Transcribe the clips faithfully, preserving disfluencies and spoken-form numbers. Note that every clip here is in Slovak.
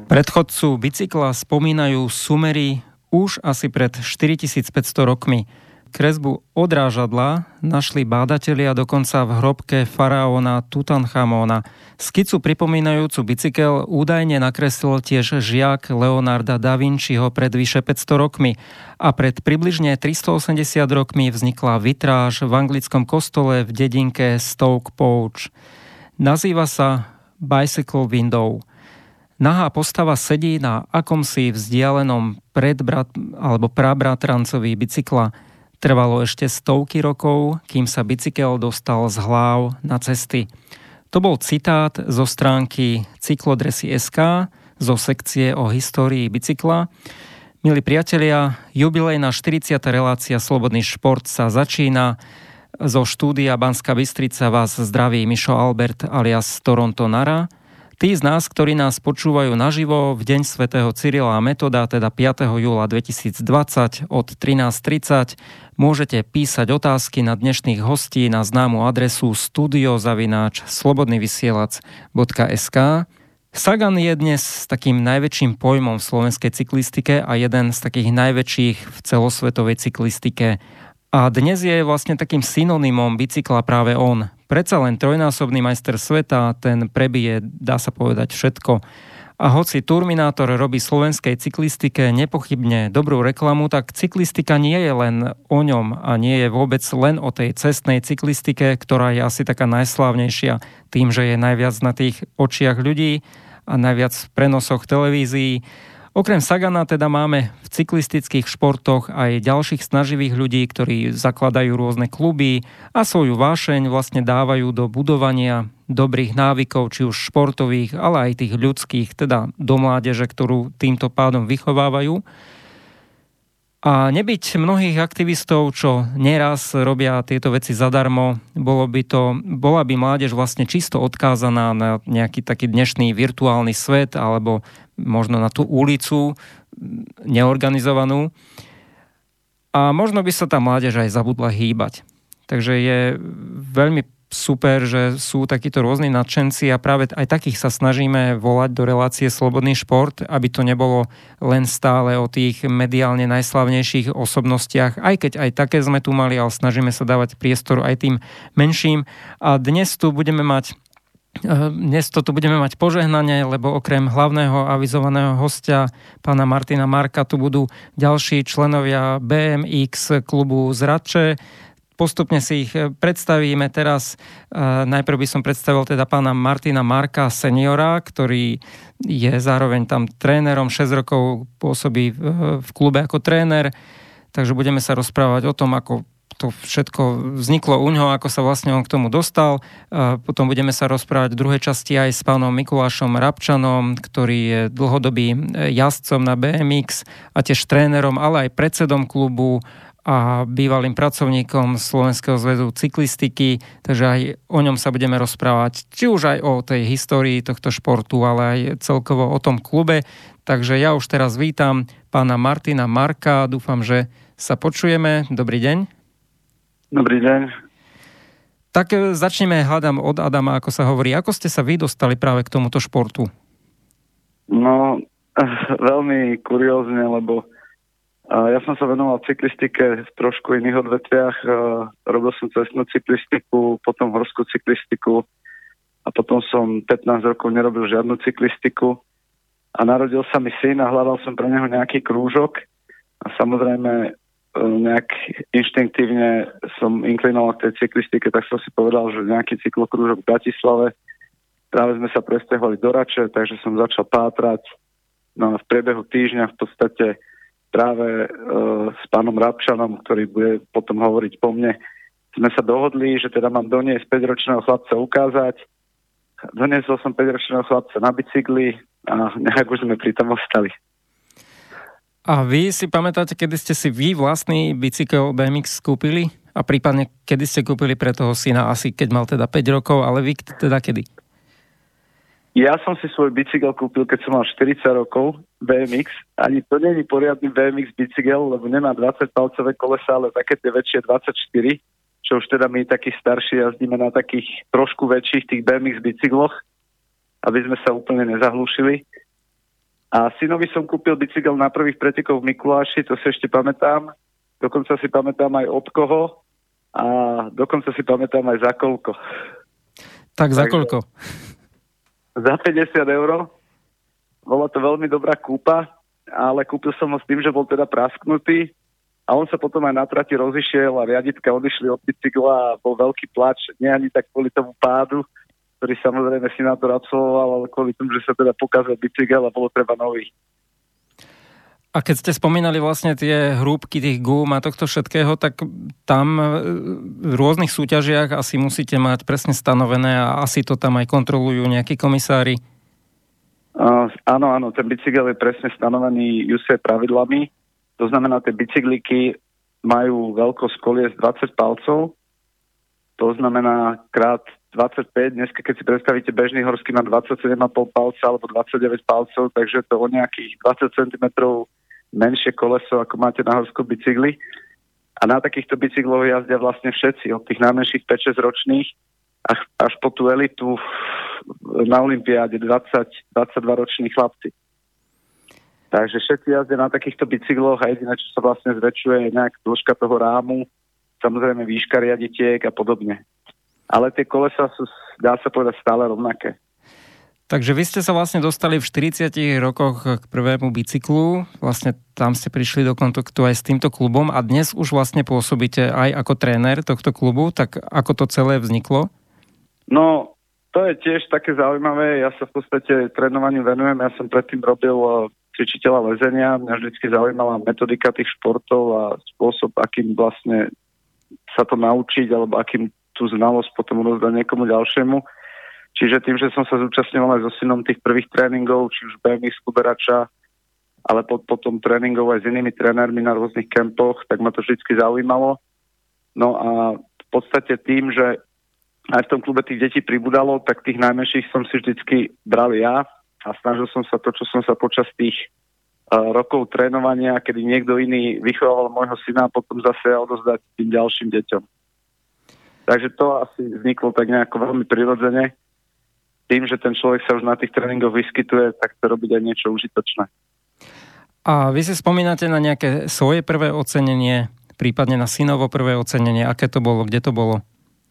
Predchodcu bicykla spomínajú Sumeri už asi pred štyritisícpäťsto rokmi. Kresbu odrážadla našli bádatelia dokonca v hrobke faraóna Tutanchamóna. Skicu pripomínajúcu bicykel údajne nakreslil tiež žiak Leonarda da Vinciho pred vyše päťsto rokmi a pred približne tristoosemdesiat rokmi vznikla vitráž v anglickom kostole v dedinke Stoke Pouch. Nazýva sa Bicycle Window. Nahá postava sedí na akomsi vzdialenom predbrat, alebo prabratrancovi bicykla. Trvalo ešte stovky rokov, kým sa bicykel dostal z hláv na cesty. To bol citát zo stránky cyklodresy bodka es ká zo sekcie o histórii bicykla. Milí priatelia, jubilejná štyridsiata relácia Slobodný šport sa začína. Zo štúdia Banská Bystrica vás zdraví Mišo Albert alias Toronto Nara. Tí z nás, ktorí nás počúvajú naživo v deň svätého Cyrila a Metoda, teda piateho júla dvetisícdvadsať od trinásť tridsať, môžete písať otázky na dnešných hostí na známu adresu studio zavináč slobodnyvysielac bodka es ká. Sagan je dnes takým najväčším pojmom v slovenskej cyklistike a jeden z takých najväčších v celosvetovej cyklistike. A dnes je vlastne takým synonymom bicykla práve on. Predsa len trojnásobný majster sveta, ten prebije, dá sa povedať, všetko. A hoci Turminátor robí slovenskej cyklistike nepochybne dobrú reklamu, tak cyklistika nie je len o ňom a nie je vôbec len o tej cestnej cyklistike, ktorá je asi taká najslávnejšia tým, že je najviac na tých očiach ľudí a najviac v prenosoch televízií. Okrem Sagana teda máme v cyklistických športoch aj ďalších snaživých ľudí, ktorí zakladajú rôzne kluby a svoju vášeň vlastne dávajú do budovania dobrých návykov, či už športových, ale aj tých ľudských, teda do mládeže, ktorú týmto pádom vychovávajú. A nebyť mnohých aktivistov, čo neraz robia tieto veci zadarmo, bolo by to, bola by mládež vlastne čisto odkázaná na nejaký taký dnešný virtuálny svet alebo možno na tú ulicu neorganizovanú. A možno by sa tá mládež aj zabudla hýbať. Takže je veľmi super, že sú takíto rôzni nadšenci a práve aj takých sa snažíme volať do relácie Slobodný šport, aby to nebolo len stále o tých mediálne najslavnejších osobnostiach, aj keď aj také sme tu mali, ale snažíme sa dávať priestor aj tým menším. A dnes tu budeme mať Dnes to tu budeme mať požehnanie, lebo okrem hlavného avizovaného hostia pána Martina Marka tu budú ďalší členovia bé em iks klubu z Radče. Postupne si ich predstavíme teraz. Najprv by som predstavil teda pána Martina Marka seniora, ktorý je zároveň tam trénerom, šesť rokov pôsobí v klube ako tréner. Takže budeme sa rozprávať o tom, ako to všetko vzniklo u ňoho, ako sa vlastne on k tomu dostal. Potom budeme sa rozprávať v druhej časti aj s pánom Mikulášom Rabčanom, ktorý je dlhodobým jazdcom na bé em iks a tiež trénerom, ale aj predsedom klubu a bývalým pracovníkom Slovenského zväzu cyklistiky, takže aj o ňom sa budeme rozprávať, či už aj o tej histórii tohto športu, ale aj celkovo o tom klube. Takže ja už teraz vítam pána Martina Marka, dúfam, že sa počujeme. Dobrý deň. Dobrý deň. Tak začneme, hľadám od Adama, ako sa hovorí. Ako ste sa vy dostali práve k tomuto športu? No, veľmi kuriózne, lebo ja som sa venoval cyklistike v trošku iných odvetviach. Robil som cestnú cyklistiku, potom horskú cyklistiku a potom som pätnásť rokov nerobil žiadnu cyklistiku. A narodil sa mi syn a hľadal som pre neho nejaký krúžok. A samozrejme nejak inštinktívne som inklinoval k tej cyklistike, tak som si povedal, že nejaký cyklokrúžok v Bratislave. Práve sme sa presťahovali do Rače, takže som začal pátrať. No a v priebehu týždňa v podstate práve e, s pánom Rabčanom, ktorý bude potom hovoriť po mne, sme sa dohodli, že teda mám doniesť päťročného chlapca ukázať. Doniesol som päťročného chlapca na bicykli a nejak už sme pri tom ostali. A vy si pamätáte, kedy ste si vy vlastný bicykel bé em iks kúpili? A prípadne, kedy ste kúpili pre toho syna? Asi keď mal teda päť rokov, ale vy teda kedy? Ja som si svoj bicykel kúpil, keď som mal štyridsať rokov, bé em iks. Ani to nie je poriadny bé em iks bicykel, lebo nemá dvadsaťpalcové kolesa, ale také tie väčšie dvadsaťštyri, čo už teda my takí starší jazdíme na takých trošku väčších tých bé em iks bicykloch, aby sme sa úplne nezahlúšili. A synovi som kúpil bicykel na prvých pretekoch v Mikuláši, to si ešte pamätám. Dokonca si pamätám aj od koho a dokonca si pamätám aj za koľko. Tak za koľko? Za päťdesiat eur. Bola to veľmi dobrá kúpa, ale kúpil som ho s tým, že bol teda prasknutý a on sa potom aj na trati rozišiel a riaditka odišli od bicykla a bol veľký plač. Nie ani tak kvôli tomu pádu, ktorý samozrejme sinátor absolvoval, ale kvôli tomu, že sa teda pokazil bicykel a bolo treba nový. A keď ste spomínali vlastne tie hrúbky tých gum a tohto všetkého, tak tam v rôznych súťažiach asi musíte mať presne stanovené a asi to tam aj kontrolujú nejakí komisári. Uh, áno, áno, ten bicykel je presne stanovený ú cé pravidlami. To znamená, tie bicykliky majú veľkosť kolies dvadsať palcov. To znamená krát dvadsaťpäť, dneska keď si predstavíte bežný horský má dvadsaťsedem a pol palca alebo dvadsaťdeväť palcov, takže to o nejakých dvadsať centimetrov menšie koleso, ako máte na horskom bicykli. A na takýchto bicykloch jazdia vlastne všetci, od tých najmenších päť šesť ročných až, až po tú elitu na olympiáde dvadsať dvadsaťdva roční chlapci. Takže všetci jazdia na takýchto bicykloch a jediné, čo sa vlastne zväčšuje, je nejaká dĺžka toho rámu, samozrejme výška riaditiek a podobne. Ale tie kolesa sú, dá sa povedať, stále rovnaké. Takže vy ste sa vlastne dostali v štyridsiatich rokoch k prvému bicyklu. Vlastne tam ste prišli do kontaktu aj s týmto klubom a dnes už vlastne pôsobíte aj ako tréner tohto klubu. Tak ako to celé vzniklo? No, to je tiež také zaujímavé. Ja sa v podstate trénovaniu venujem. Ja som predtým robil cvičiteľa lezenia. Mňa vždycky zaujímala metodika tých športov a spôsob, akým vlastne sa to naučiť, alebo akým tú znalosť potom rozdať niekomu ďalšiemu. Čiže tým, že som sa zúčastňoval aj so synom tých prvých tréningov, či už bé em iks Kuberača, ale pod, potom tréningov aj s inými trénermi na rôznych kempoch, tak ma to vždycky zaujímalo. No a v podstate tým, že aj v tom klube tých detí pribudalo, tak tých najmenších som si vždycky bral ja a snažil som sa to, čo som sa počas tých uh, rokov trénovania, kedy niekto iný vychovával môjho syna, potom zase ja odozdať tým ďalším deťom. Takže to asi vzniklo tak nejako veľmi prirodzene. Tým, že ten človek sa už na tých tréningoch vyskytuje, tak to robiť aj niečo užitočné. A vy si spomínate na nejaké svoje prvé ocenenie, prípadne na synovo prvé ocenenie. Aké to bolo? Kde to bolo?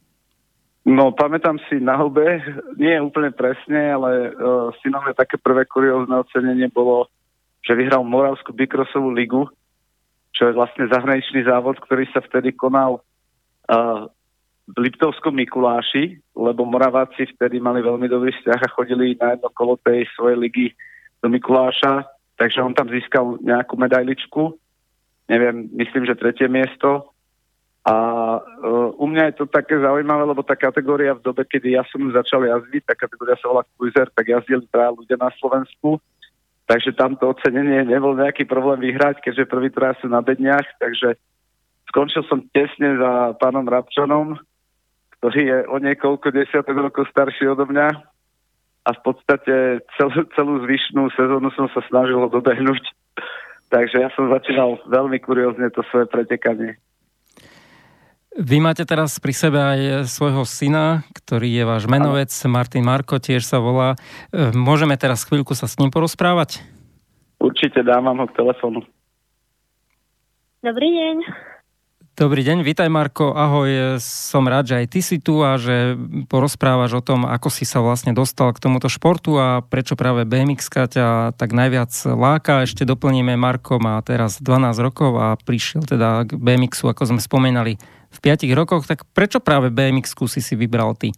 No, pamätám si na Hube, nie úplne presne, ale uh, synové také prvé kuriózne ocenenie bolo, že vyhral Moravskú bikrosovú ligu, čo je vlastne zahraničný závod, ktorý sa vtedy konal uh, v Liptovskom Mikuláši, lebo Moraváci vtedy mali veľmi dobrý vzťah a chodili na jedno kolo tej svojej ligy do Mikuláša, takže on tam získal nejakú medailičku, neviem, myslím, že tretie miesto. A uh, u mňa je to také zaujímavé, lebo tá kategória v dobe, kedy ja som začal jazdiť, tá kategória sa volá cruiser, tak jazdili traja ľudia na Slovensku, takže tamto ocenenie nebol nejaký problém vyhrať, keďže prvý traja sú na bedniach, takže skončil som tesne za pánom Rabčanom, ktorý je o niekoľko desiatok rokov starší odo mňa a v podstate celú, celú zvyšnú sezónu som sa snažil ho dobehnúť. Takže ja som začínal veľmi kuriózne to svoje pretekanie. Vy máte teraz pri sebe aj svojho syna, ktorý je váš menovec, Martin Marko, tiež sa volá. Môžeme teraz chvíľku sa s ním porozprávať? Určite, dávam ho k telefónu. Dobrý deň. Dobrý deň, vítaj Marko, ahoj, som rád, že aj ty si tu a že porozprávaš o tom, ako si sa vlastne dostal k tomuto športu a prečo práve bé em iks-ka ťa tak najviac láka. Ešte doplníme, Marko má teraz dvanásť rokov a prišiel teda k bé em iksu, ako sme spomenali, v piatich rokoch, tak prečo práve bé em iks-ku si si vybral ty?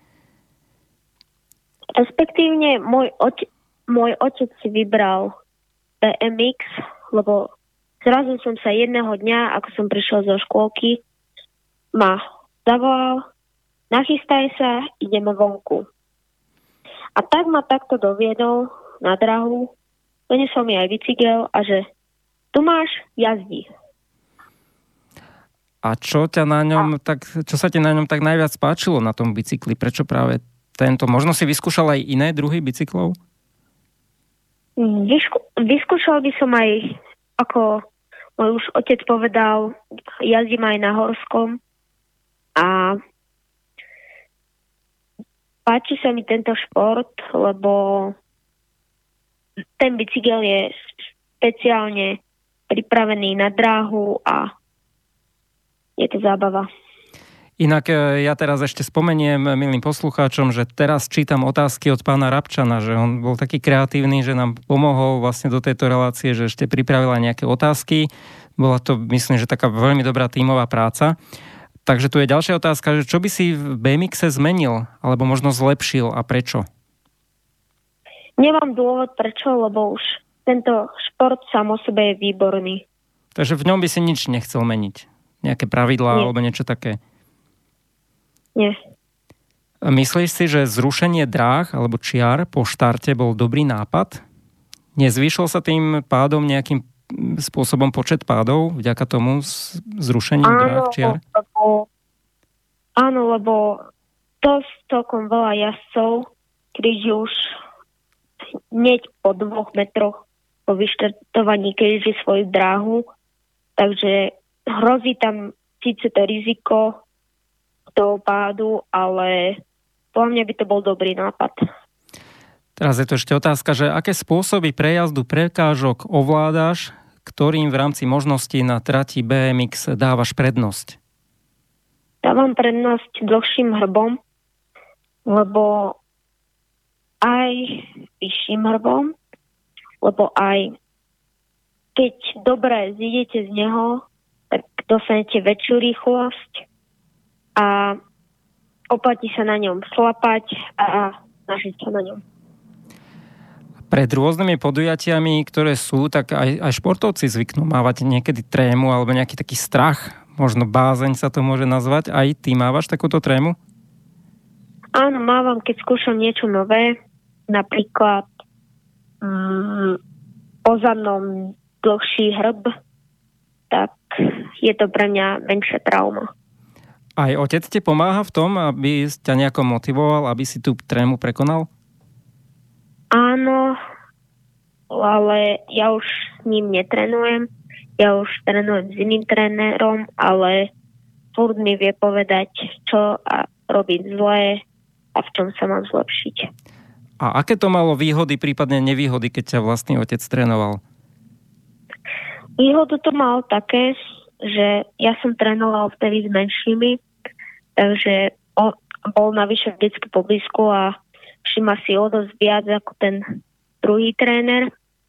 Respektívne môj, ote- môj otec si vybral bé em iks, lebo zrazu som sa jedného dňa, ako som prišiel zo škôlky, ma zavolal, nachystaj sa, ideme vonku. A tak ma takto doviedol na drahu, donesol mi aj bicykel a že tu máš, jazdi. A čo ťa na ňom, a... tak, čo sa ti na ňom tak najviac páčilo na tom bicykli? Prečo práve tento? Možno si vyskúšal aj iné druhy bicyklov? Vyskú- vyskúšal by som aj, ako môj už otec povedal, jazdím aj na horskom a páči sa mi tento šport, lebo ten bicykel je špeciálne pripravený na dráhu a je to zábava. Inak ja teraz ešte spomeniem milým poslucháčom, že teraz čítam otázky od pána Rabčana, že on bol taký kreatívny, že nám pomohol vlastne do tejto relácie, že ešte pripravila nejaké otázky. Bola to, myslím, že taká veľmi dobrá tímová práca. Takže tu je ďalšia otázka, že čo by si v bé em ixe zmenil, alebo možno zlepšil a prečo? Nemám dôvod prečo, lebo už tento šport sám o sebe je výborný. Takže v ňom by si nič nechcel meniť? Nejaké pravidlá alebo niečo také? Nie. Myslíš si, že zrušenie dráh alebo čiar po štarte bol dobrý nápad? Nezvýšil sa tým pádom nejakým spôsobom počet pádov vďaka tomu zrušeniu áno, dráh čiar? Lebo, áno, lebo to s celkom veľa jazdcov, križí už hneď po dvoch metroch po vyštartovaní križí svoju dráhu, takže hrozí tam síce to riziko toho pádu, ale podľa mňa by to bol dobrý nápad. Teraz je to ešte otázka, že aké spôsoby prejazdu prekážok ovládaš, ktorým v rámci možností na trati bé em iks dávaš prednosť? Dávam prednosť dlhším hrbom, lebo aj vyšším hrbom, lebo aj keď dobre zídete z neho, tak dostanete väčšiu rýchlosť a oplatí sa na ňom šlapať a snažiť sa na ňom. Pred rôznymi podujatiami, ktoré sú, tak aj, aj športovci zvyknú mávať niekedy trému alebo nejaký taký strach, možno bázeň sa to môže nazvať. Aj ty mávaš takúto trému? Áno, mávam, keď skúšam niečo nové, napríklad mm, po zadnom dlhší hrb, tak je to pre mňa menšia trauma. Aj otec ti pomáha v tom, aby ťa nejako motivoval, aby si tú trému prekonal? Áno, ale ja už s ním netrenujem. Ja už trénujem s iným trénerom, ale furt mi vie povedať, čo a robiť zlé a v čom sa mám zlepšiť. A aké to malo výhody, prípadne nevýhody, keď ťa vlastný otec trénoval? Výhodu to mal také, že ja som trénoval vtedy s menšími, takže on bol navyše vždycky po blízku a všimá si o dosť viac ako ten druhý tréner.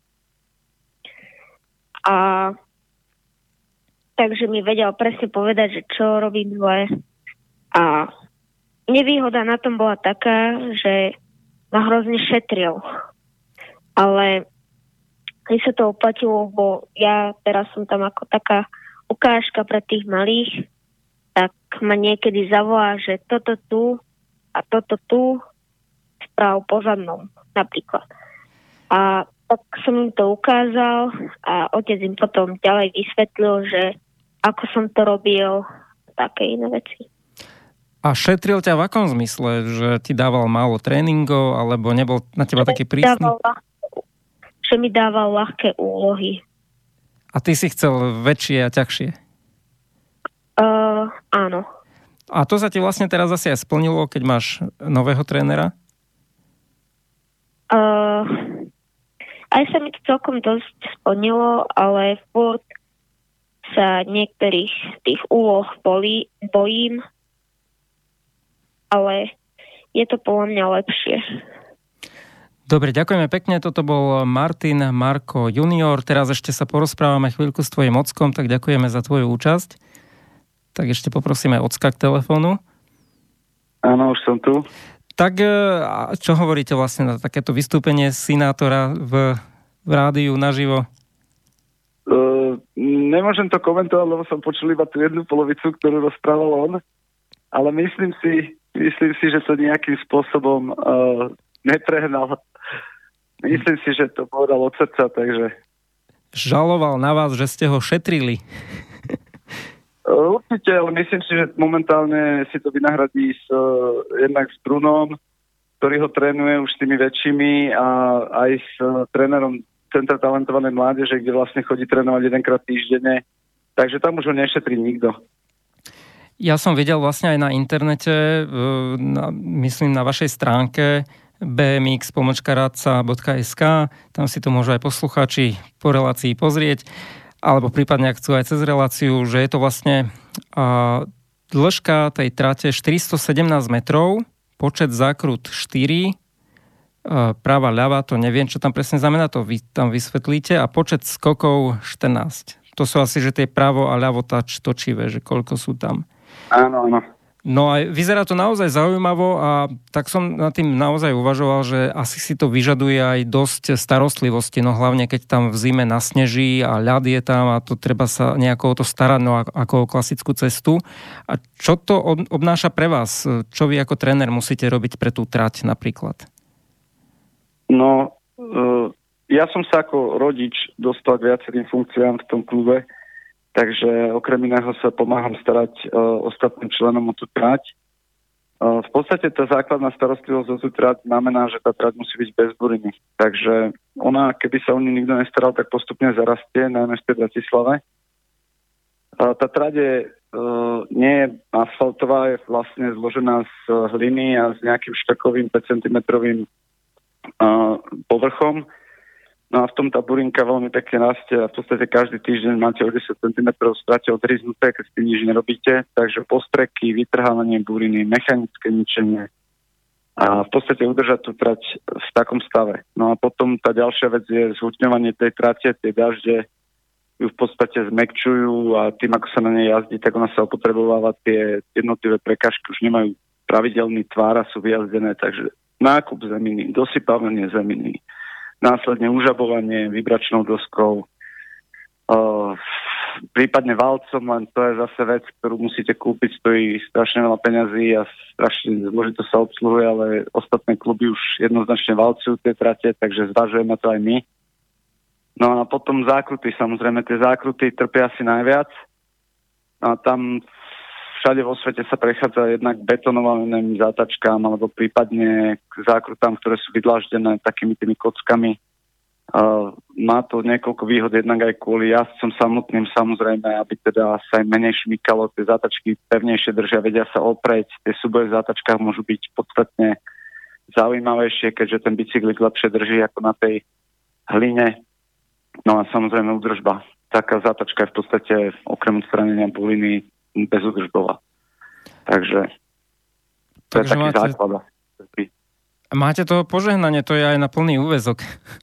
A takže mi vedel presne povedať, že čo robím zle. A nevýhoda na tom bola taká, že ma hrozne šetril. Ale keď sa to oplatilo, bo ja teraz som tam ako taká ukážka pre tých malých, tak ma niekedy zavolá, že toto tu a toto tu správ po zadnom napríklad. A tak som im to ukázal a otec im potom ďalej vysvetlil, že ako som to robil, také iné veci. A šetril ťa v akom zmysle? Že ti dával málo tréningov, alebo nebol na teba taký prísny? Že mi dával ľahké úlohy. A ty si chcel väčšie a ťažšie? Uh, áno. A to sa ti vlastne teraz asi aj splnilo, keď máš nového trénera? Uh, aj sa mi to celkom dosť splnilo, ale furt sa niektorých tých úloh bolí, bojím, ale je to podľa mňa lepšie. Dobre, ďakujeme pekne. Toto bol Martin Marko junior. Teraz ešte sa porozprávame chvíľku s tvojim ockom, tak ďakujeme za tvoju účasť. Tak ešte poprosíme ocka k telefónu. Áno, už som tu. Tak čo hovoríte vlastne na takéto vystúpenie sinátora v, v rádiu naživo? Uh, nemôžem to komentovať, lebo som počul iba tú jednu polovicu, ktorú rozprával on, ale myslím si, myslím si, že to nejakým spôsobom uh, neprehnal. Myslím si, že to povedal od srdca, takže... Žaloval na vás, že ste ho šetrili. Určite, ale myslím si, že momentálne si to vynahradí s, uh, jednak s Brunom, ktorý ho trénuje už s tými väčšími a aj s uh, trénerom Centra talentovanej mládeže, kde vlastne chodí trénovať jedenkrát týždenne. Takže tam už ho nešetrí nikto. Ja som videl vlastne aj na internete, na, myslím na vašej stránke, bé em iks pomočka radca bodka es ká, tam si to môžu aj poslucháči po relácii pozrieť, alebo prípadne ak chcú aj cez reláciu, že je to vlastne a, dĺžka tej trate štyristosedemnásť metrov, počet zákrut štyri, a, práva ľava, to neviem, čo tam presne znamená, to vy tam vysvetlíte, a počet skokov štrnásť. To sú asi, že tie právo a ľavo tač točivé, že koľko sú tam. Áno, áno. No a vyzerá to naozaj zaujímavo a tak som nad tým naozaj uvažoval, že asi si to vyžaduje aj dosť starostlivosti, no hlavne keď tam v zime nasneží a ľad je tam a to treba sa nejako o to starať, no ako o klasickú cestu. A čo to obnáša pre vás? Čo vy ako tréner musíte robiť pre tú trať napríklad? No, ja som sa ako rodič dostal k viacerým funkciám v tom klube, takže okrem iného sa pomáham starať uh, ostatným členom o tú trať. Uh, v podstate tá základná starostlivosť o tú trať znamená, že tá trať musí byť bez buriny. Takže ona, keby sa o ňu nikto nestaral, tak postupne zarastie, najmä v tej Bratislave. Uh, tá trať je, uh, nie je asfaltová, je vlastne zložená z hliny a s nejakým štakovým päť centimetrovým uh, povrchom. No a v tom tá burinka veľmi pekne rastie a v podstate každý týždeň máte o desať centimetrov strate odriznuté, keď s tým nič nerobíte. Takže postreky, vytrhávanie buriny, mechanické ničenie a v podstate udržať tú trať v takom stave. No a potom tá ďalšia vec je zhutňovanie tej trate, tie dažde ju v podstate zmäkčujú a tým, ako sa na nej jazdí, tak ona sa opotrebováva, tie jednotlivé prekážky už nemajú pravidelný tvár a sú vyjazdené, takže nákup zeminy, dosypávanie zeminy, následne užabovanie vybračnou doskou, uh, prípadne valcom, len to je zase vec, ktorú musíte kúpiť, stojí strašne veľa peňazí a strašne zložito sa obsluhuje, ale ostatné kluby už jednoznačne valcujú tie trate, takže zvažujeme to aj my. No a potom zákruty, samozrejme tie zákruty trpia asi najviac. A tam všade vo svete sa prechádza jednak betonovaným zátačkám alebo prípadne k zákrutám, ktoré sú vydláždené takými tými kockami. Uh, má to niekoľko výhod, jednak aj kvôli jazdcom samotným, samozrejme, aby teda sa aj menej šmykalo, tie zátačky pevnejšie držia, vedia sa oprieť, tie súboje v zátačkách môžu byť podstatne zaujímavejšie, keďže ten bicyklik lepšie drží ako na tej hline. No a samozrejme údržba. Taká zátačka je v podstate okrem odstranenia buliny bezúdržbová. Takže to Takže je taký máte, základ. Máte to požehnanie, to je aj na plný úväzok.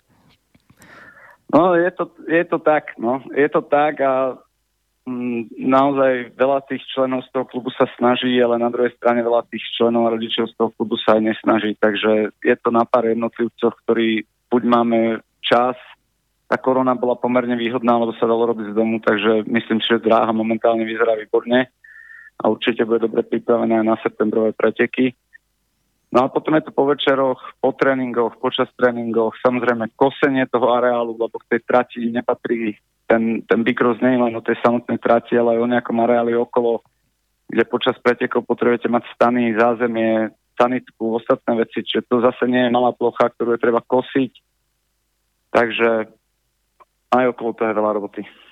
No, je to, je to tak, no. Je to tak a m, naozaj veľa tých členov z toho klubu sa snaží, ale na druhej strane veľa tých členov a rodičov z toho klubu sa aj nesnaží. Takže je to na pár jednotlivcov, ktorí buď máme čas. Tá korona bola pomerne výhodná, lebo sa dalo robiť z domu, takže myslím si, že dráha momentálne vyzerá výborne a určite bude dobre pripravená aj na septembrové preteky. No a potom je to po večeroch, po tréningoch, počas tréningoch, samozrejme kosenie toho areálu, lebo v tej trati nepatrí ten, ten bikross nie len o tej samotnej trati, ale aj o nejakom areáli okolo, kde počas pretekov potrebujete mať stany, zázemie, sanitku, ostatné veci, čiže to zase nie je malá plocha, ktorú je treba kosiť. Takže aj okolo toho je veľa roboty. E,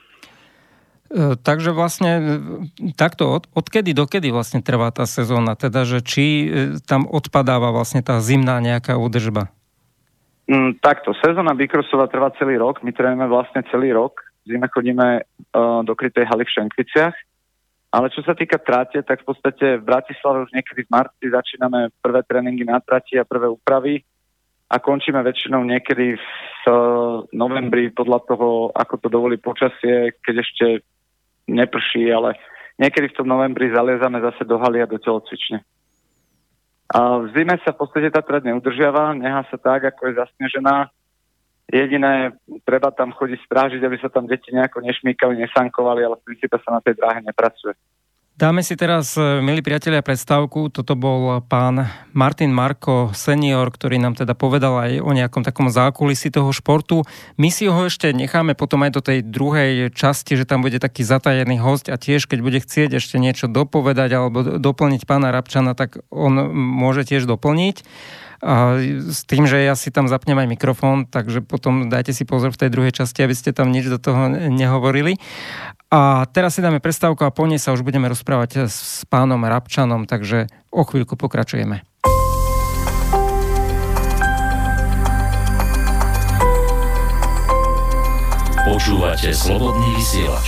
takže vlastne takto od, odkedy dokedy vlastne trvá tá sezóna? Teda, že či e, tam odpadáva vlastne tá zimná nejaká údržba? Mm, takto, sezóna bikrossová trvá celý rok. My trénujeme vlastne celý rok. V zime chodíme uh, do krytej haly v Šenkviciach. Ale čo sa týka tráte, tak v podstate v Bratislave už niekedy v marci začíname prvé tréningy na trati a prvé úpravy. A končíme väčšinou niekedy v novembri podľa toho, ako to dovolí počasie, keď ešte neprší, ale niekedy v tom novembri zaliezame zase do haly a do telocvične. A v zime sa v podstate tá trať neudržiava, nechá sa tak, ako je zasnežená. Jediné, treba tam chodiť strážiť, aby sa tam deti nejako nešmýkali, nesankovali, ale v princípe sa na tej dráhe nepracuje. Dáme si teraz, milí priatelia, predstavku. Toto bol pán Martin Marko, senior, ktorý nám teda povedal aj o nejakom takom zákulisí toho športu. My si ho ešte necháme potom aj do tej druhej časti, že tam bude taký zatajený hosť a tiež, keď bude chcieť ešte niečo dopovedať alebo doplniť pána Rabčana, tak on môže tiež doplniť. A s tým, že ja si tam zapnem aj mikrofón, takže potom dajte si pozor v tej druhej časti, aby ste tam nič do toho nehovorili. A teraz si dáme prestávku a po nej sa už budeme rozprávať s pánom Rabčanom, takže o chvíľku pokračujeme. Počúvate Slobodný vysielač.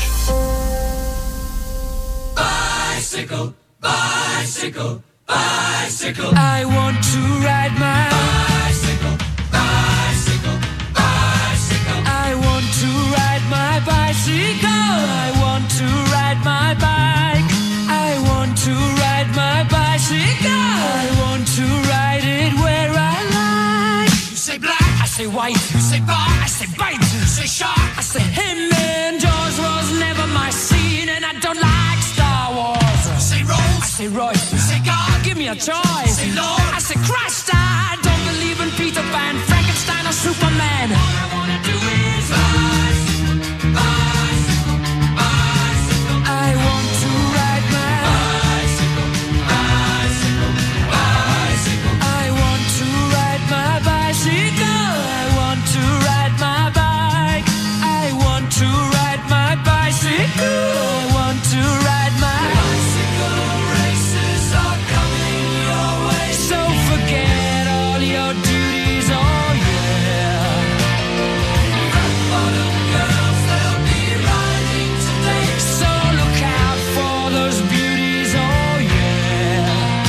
Bicycle, bicycle, bicycle. I want to ride my bicycle, bicycle, bicycle. I want to ride my bicycle. I want to ride my bike. I want to ride my bicycle. I want to ride it where I like. You say black, I say white. You say bar, I say bite. You say shark, I say him. And Jaws was never my scene, and I don't like Star Wars. You say Rose, I say Royce. You say God, give me a choice. You say Lord, I say Christ. I don't believe in Peter Pan, Frankenstein, or Superman. All I wanna do is bicycle, bicycle, bicycle. I want to ride my bicycle, bicycle, bicycle. I want to ride my bicycle. I want to ride my bike. I want to ride my bicycle. I want to ride my bicycle. Races are coming your way, so forget all your duties. Oh yeah. Rock bottom girls, they'll be riding today, so look out for those beauties. Oh yeah.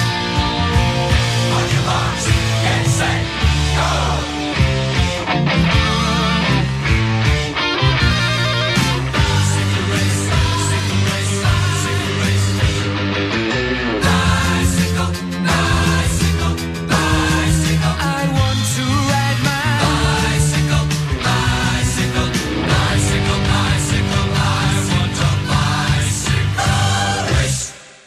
On your marks, get set, go. Bicycle race, bicycle race, bicycle race. Bicycle, bicycle, bicycle. I want to ride my bicycle, bicycle, bicycle, bicycle. I want a bicycle race.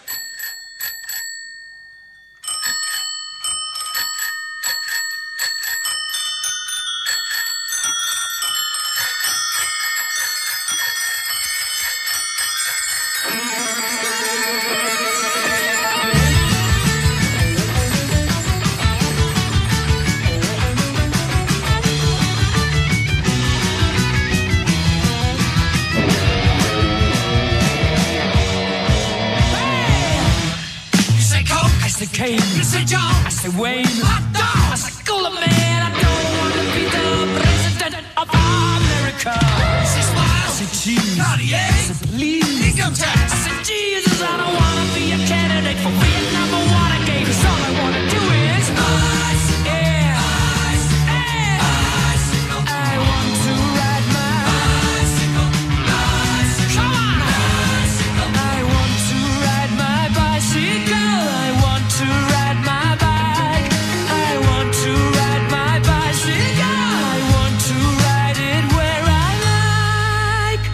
You say Coke, I say Kane. You say John, I say Wayne. Hot dog, I say Cooler Man. I don't want to be the president of America. I say Smile, I say Cheese, Cartier, I say Please, Income Tax. I say Jesus, I don't want to be a candidate for Vietnam or Watergate. 'Cause all I want to do is bicycle, yeah, bicycle, bicycle. I want to ride my bicycle, bicycle. Come on, bicycle. I want to ride my bicycle. I want to ride my bike. I want to ride my bicycle. I want to ride it where I like.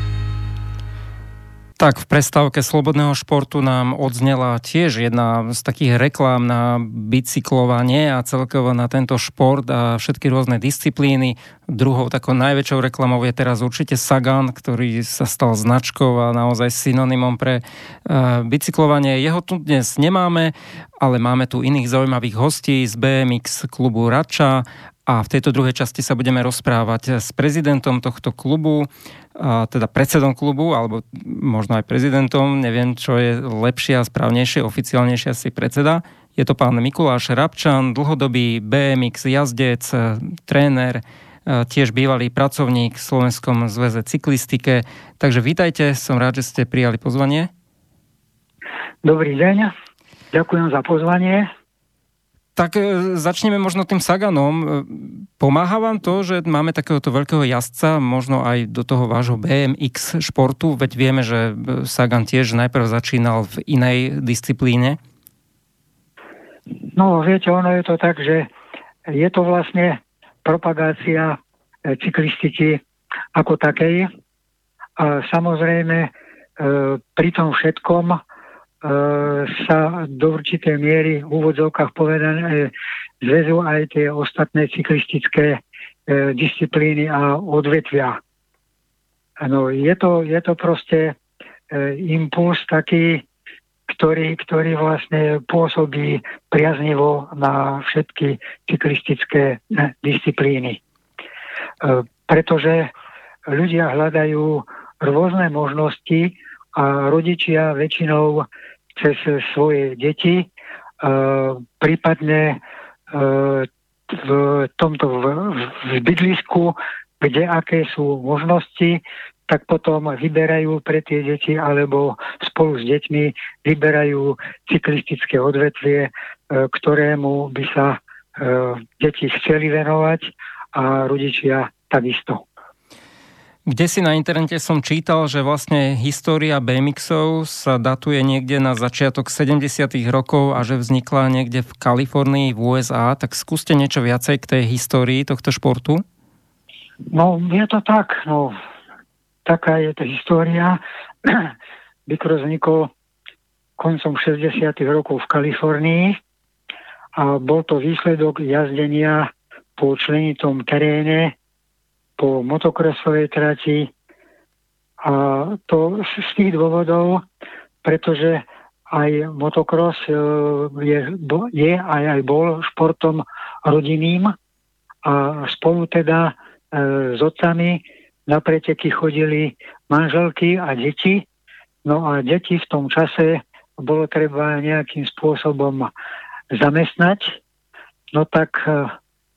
Tak v prestávke Slobodného športu nám odznela tiež jedna z takých reklám na bicyklovanie a celkovo na tento šport a všetky rôzne disciplíny. Druhou takou najväčšou reklamou je teraz určite Sagan, ktorý sa stal značkou a naozaj synonymom pre uh, bicyklovanie. Jeho tu dnes nemáme, ale máme tu iných zaujímavých hostí z bé em iks klubu Rača a v tejto druhej časti sa budeme rozprávať s prezidentom tohto klubu, a teda predsedom klubu, alebo možno aj prezidentom, neviem, čo je lepšie a správnejšie, oficiálnejšie asi predseda. Je to pán Mikuláš Rabčan, dlhodobý bé em iks jazdec, tréner, tiež bývalý pracovník v Slovenskom zväze cyklistike. Takže vítajte, som rád, že ste prijali pozvanie. Dobrý deň, ďakujem za pozvanie. Tak začneme možno tým Saganom. Pomáha vám to, že máme takéhoto veľkého jazdca, možno aj do toho vášho bé em iks športu? Veď vieme, že Sagan tiež najprv začínal v inej disciplíne. No, viete, ono je to tak, že je to vlastne propagácia cyklistiky ako takej. A samozrejme, pri tom všetkom sa do určitej miery v úvodzovkách povedané zväzujú aj tie ostatné cyklistické disciplíny a odvetvia. No, je to, je to proste impuls taký, ktorý, ktorý vlastne pôsobí priaznivo na všetky cyklistické disciplíny. Pretože ľudia hľadajú rôzne možnosti a rodičia väčšinou cez svoje deti, prípadne v tomto v bydlisku kde aké sú možnosti, tak potom vyberajú pre tie deti alebo spolu s deťmi vyberajú cyklistické odvetvie, ktorému by sa deti chceli venovať a rodičia takisto. Kde si na internete som čítal, že vlastne história bé em iksov sa datuje niekde na začiatok sedemdesiatych rokov a že vznikla niekde v Kalifornii v ú es á, tak skúste niečo viacej k tej histórii tohto športu. No, je to tak, no, taká je to história. Bicross vznikol koncom šesťdesiatych rokov v Kalifornii a bol to výsledok jazdenia po členitom teréne, po motokrosovej trati a to z tých dôvodov, pretože aj motokros je, je aj, aj bol športom rodinným a spolu teda s otcami na preteky chodili manželky a deti. No a deti v tom čase bolo treba nejakým spôsobom zamestnať. No tak e,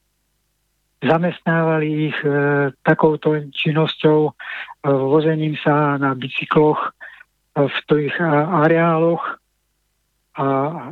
zamestnávali ich e, takouto činnosťou, e, vozením sa na bicykloch e, v tých areáloch a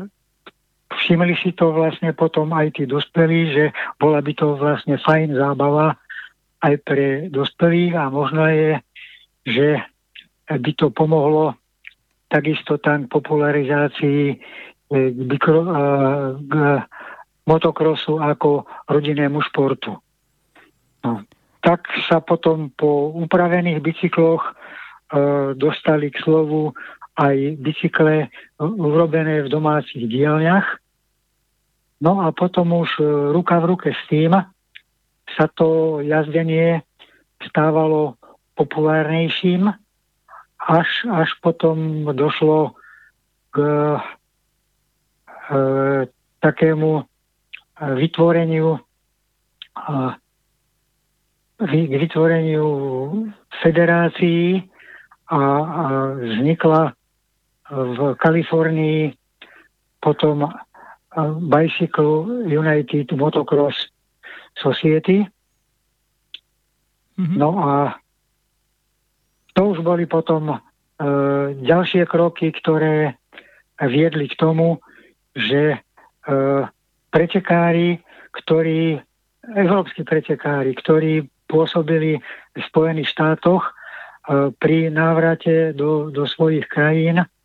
všimli si to vlastne potom aj tí dospelí, že bola by to vlastne fajn zábava aj pre dospelých a možno je, že by to pomohlo takisto tam k popularizácii k, bikro, k motokrosu ako rodinnému športu. No. Tak sa potom po upravených bicykloch e, dostali k slovu aj bicykle urobené v domácich dielniach. No a potom už ruka v ruke s tým sa to jazdenie stávalo populárnejším, až, až potom došlo k e, takému vytvoreniu e, vytvoreniu federácií a, a vznikla v Kalifornii potom Bicycle United Motocross Society. Mm-hmm. No a to už boli potom e, ďalšie kroky, ktoré viedli k tomu, že e, pretekári, ktorí, európski pretekári, ktorí pôsobili v Spojených štátoch e, pri návrate do, do svojich krajín, e,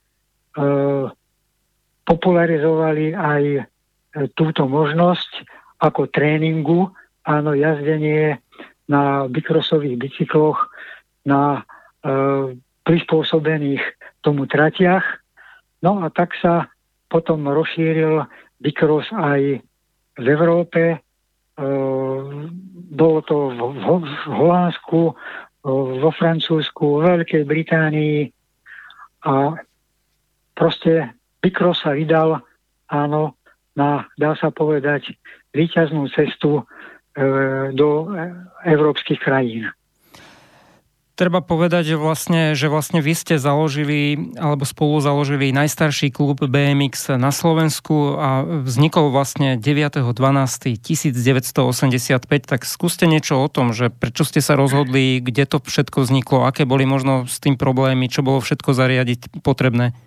popularizovali aj e, túto možnosť ako tréningu, áno, jazdenie na bicrossových bicykloch, na e, prispôsobených tomu tratiach. No a tak sa potom rozšíril bicross aj v Európe. E, bolo to v, v, v Holandsku, e, vo Francúzsku, vo Veľkej Británii a proste bicross sa vydal, áno, na, dá sa povedať, víťaznú cestu e, do európskych krajín. Treba povedať, že vlastne, že vlastne vy ste založili, alebo spolu založili najstarší klub bé em iks na Slovensku a vznikol vlastne deviateho decembra tisícdeväťstoosemdesiatpäť. Tak skúste niečo o tom, že prečo ste sa rozhodli, kde to všetko vzniklo, aké boli možno s tým problémy, čo bolo všetko zariadiť potrebné?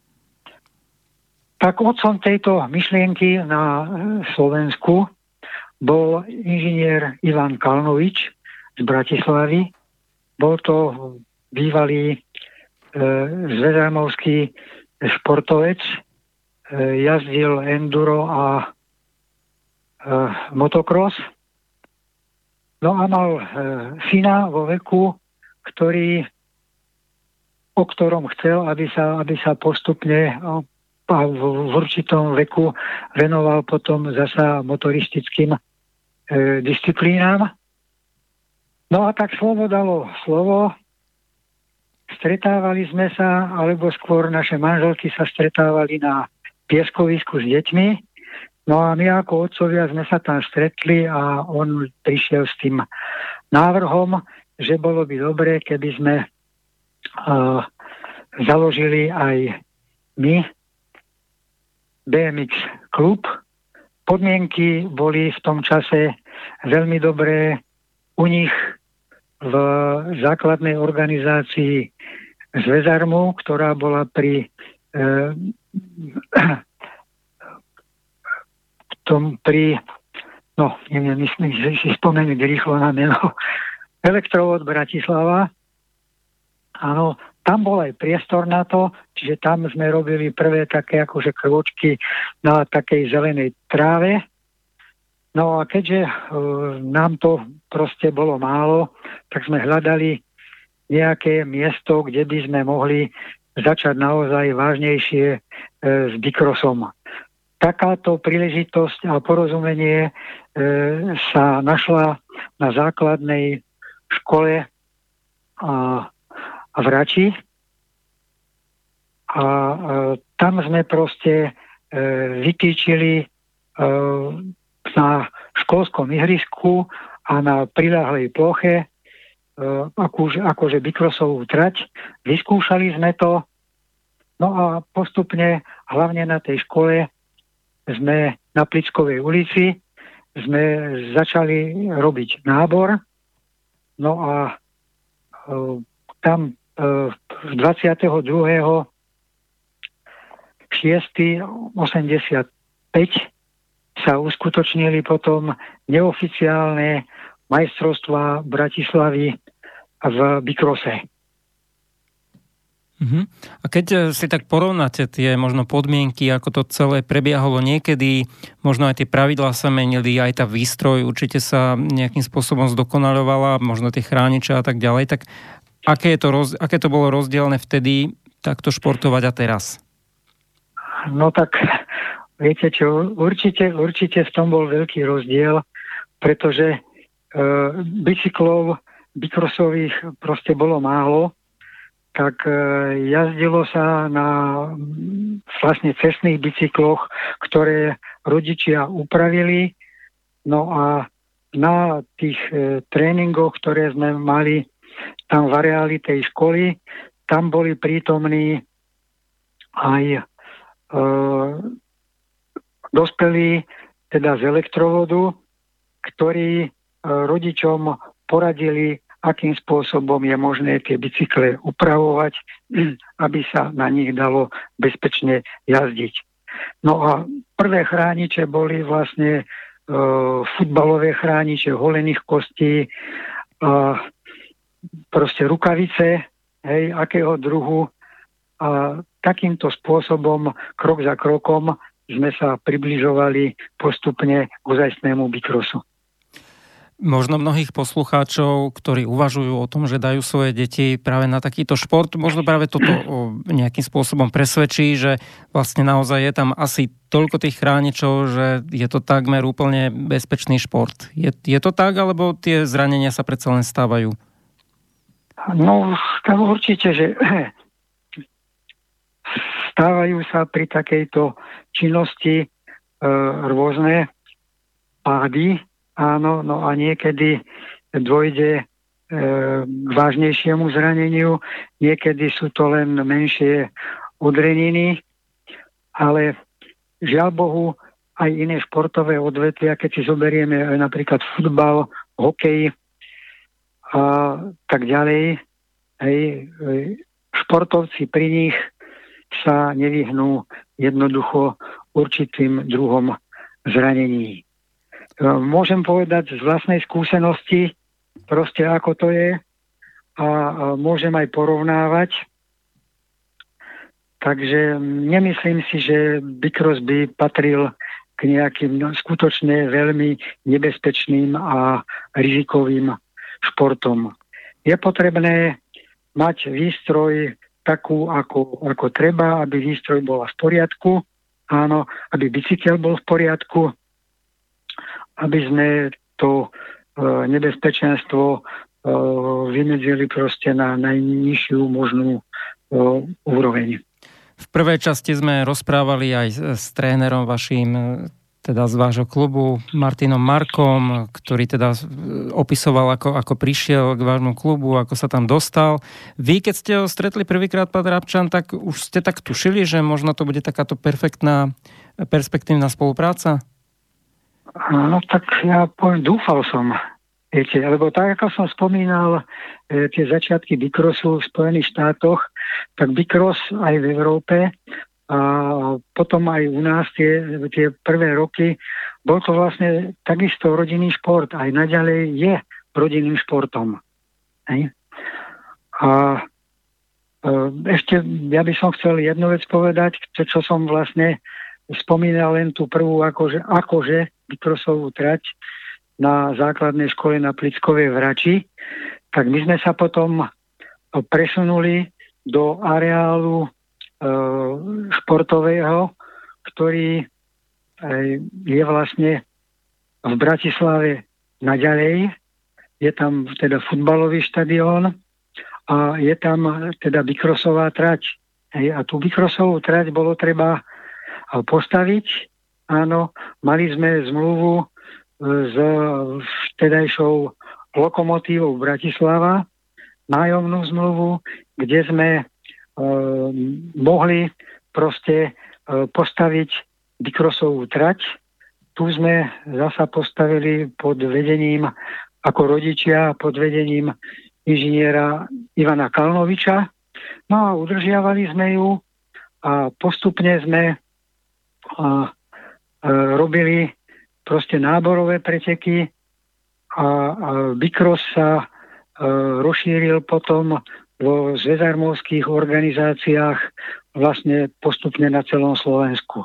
Tak otcom tejto myšlienky na Slovensku bol inžinier Ivan Kalnovič z Bratislavy. Bol to bývalý e, zväzámovský športovec, e, jazdil enduro a e, motocross. No a mal e, syna vo veku, ktorý, o ktorom chcel, aby sa, aby sa postupne a v, v určitom veku venoval potom zasa motoristickým e, disciplínám. No a tak slovo dalo slovo. Stretávali sme sa, alebo skôr naše manželky sa stretávali na pieskovisku s deťmi. No a my ako otcovia sme sa tam stretli a on prišiel s tým návrhom, že bolo by dobré, keby sme uh, založili aj my bé em iks klub. Podmienky boli v tom čase veľmi dobré. U nich v základnej organizácii Zväzarmu, ktorá bola pri e, tom pri no, neviem, myslím, že si spomenúť rýchlo na meno Elektrovod Bratislava. Áno, tam bol aj priestor na to, čiže tam sme robili prvé také akože krôčky na takej zelenej tráve. No a keďže uh, nám to proste bolo málo, tak sme hľadali nejaké miesto, kde by sme mohli začať naozaj vážnejšie uh, s Bikrosom. Takáto príležitosť a porozumenie uh, sa našla na základnej škole a, a v Rači. A uh, tam sme proste uh, vytýčili uh, na školskom ihrisku a na priľahlej ploche akože, akože Bikrosovú trať. Vyskúšali sme to, no a postupne, hlavne na tej škole, sme na Plickovej ulici, sme začali robiť nábor, no a e, tam e, dvadsiateho druhého šiesteho osemdesiatpäť sa uskutočnili potom neoficiálne majstrovstvá Bratislavy v Bikrose. Uh-huh. A keď si tak porovnáte tie možno podmienky, ako to celé prebiehalo niekedy, možno aj tie pravidlá sa menili, aj tá výstroj určite sa nejakým spôsobom zdokonaľovala, možno tie chrániče a tak ďalej, tak aké, je to roz, aké to bolo rozdielne vtedy takto športovať a teraz? No tak viete čo, určite, určite v tom bol veľký rozdiel, pretože e, bicyklov bikrosových proste bolo málo, tak e, jazdilo sa na vlastne cestných bicykloch, ktoré rodičia upravili. No a na tých e, tréningoch, ktoré sme mali tam v areáli tej školy, tam boli prítomní aj e, dospelí, teda z elektrovodu, ktorí e, rodičom poradili, akým spôsobom je možné tie bicykle upravovať, aby sa na nich dalo bezpečne jazdiť. No a prvé chrániče boli vlastne e, futbalové chrániče holených kostí, e, proste rukavice, hej, akého druhu. A takýmto spôsobom, krok za krokom, sme sa približovali postupne k ozajstnému bikrosu. Možno mnohých poslucháčov, ktorí uvažujú o tom, že dajú svoje deti práve na takýto šport, možno práve toto nejakým spôsobom presvedčí, že vlastne naozaj je tam asi toľko tých chráničov, že je to takmer úplne bezpečný šport. Je, je to tak, alebo tie zranenia sa predsa len stávajú? No, tak určite, že stávajú sa pri takejto činnosti e, rôzne pády, áno, no a niekedy dôjde e, k vážnejšiemu zraneniu, niekedy sú to len menšie odreniny, ale žiaľ Bohu, aj iné športové odvetvia, keď si zoberieme napríklad futbal, hokej a tak ďalej, hej, športovci pri nich sa nevyhnú jednoducho určitým druhom zranení. Môžem povedať z vlastnej skúsenosti proste ako to je a môžem aj porovnávať. Takže nemyslím si, že bikros by patril k nejakým skutočne veľmi nebezpečným a rizikovým športom. Je potrebné mať výstroj takú, ako, ako treba, aby výstroj bola v poriadku, áno, aby bicykel bol v poriadku, aby sme to e, nebezpečenstvo e, vymedzili proste na najnižšiu možnú e, úroveň. V prvej časti sme rozprávali aj s trénerom vaším, teda z vášho klubu, Martinom Markom, ktorý teda opisoval, ako, ako prišiel k vášmu klubu, ako sa tam dostal. Vy, keď ste ho stretli prvýkrát, pán Rabčan, tak už ste tak tušili, že možno to bude takáto perfektná, perspektívna spolupráca? No tak ja poviem, dúfal som. Viete, lebo tak, ako som spomínal e, tie začiatky bikrosu v Spojených štátoch, tak bikros aj v Európe a potom aj u nás tie, tie prvé roky, bol to vlastne takisto rodinný šport. Aj naďalej je rodinným športom. Hej. A e, ešte ja by som chcel jednu vec povedať, čo, čo som vlastne spomínal len tú prvú akože, akože bikrosovú trať na základnej škole na Plickovej v Rači, tak my sme sa potom presunuli do areálu športového, ktorý je vlastne v Bratislave naďalej. Je tam teda futbalový štadión a je tam teda bikrosová trať. A tú bikrosovú trať bolo treba postaviť. Áno, mali sme zmluvu s vtedajšou Lokomotívou Bratislava, nájomnú zmluvu, kde sme Uh, mohli proste uh, postaviť bikrosovú trať. Tu sme zasa postavili pod vedením, ako rodičia, pod vedením inžiniera Ivana Kalnoviča. No a udržiavali sme ju a postupne sme uh, uh, robili proste náborové preteky a, a bikros sa uh, rozšíril potom vo zväzármovských organizáciách vlastne postupne na celom Slovensku.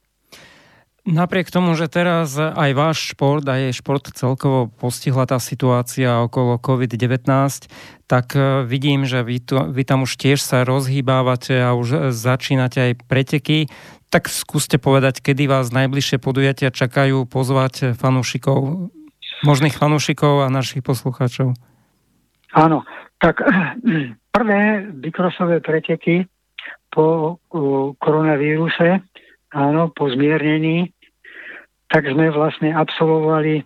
Napriek tomu, že teraz aj váš šport, aj šport celkovo postihla tá situácia okolo covid devätnásť, tak vidím, že vy, tu, vy tam už tiež sa rozhýbávate a už začínate aj preteky. Tak skúste povedať, kedy vás najbližšie podujatia čakajú pozvať fanúšikov, možných fanúšikov a našich poslucháčov. Áno, tak prvé bikrosové preteky po koronavíruse, áno, po zmiernení, tak sme vlastne absolvovali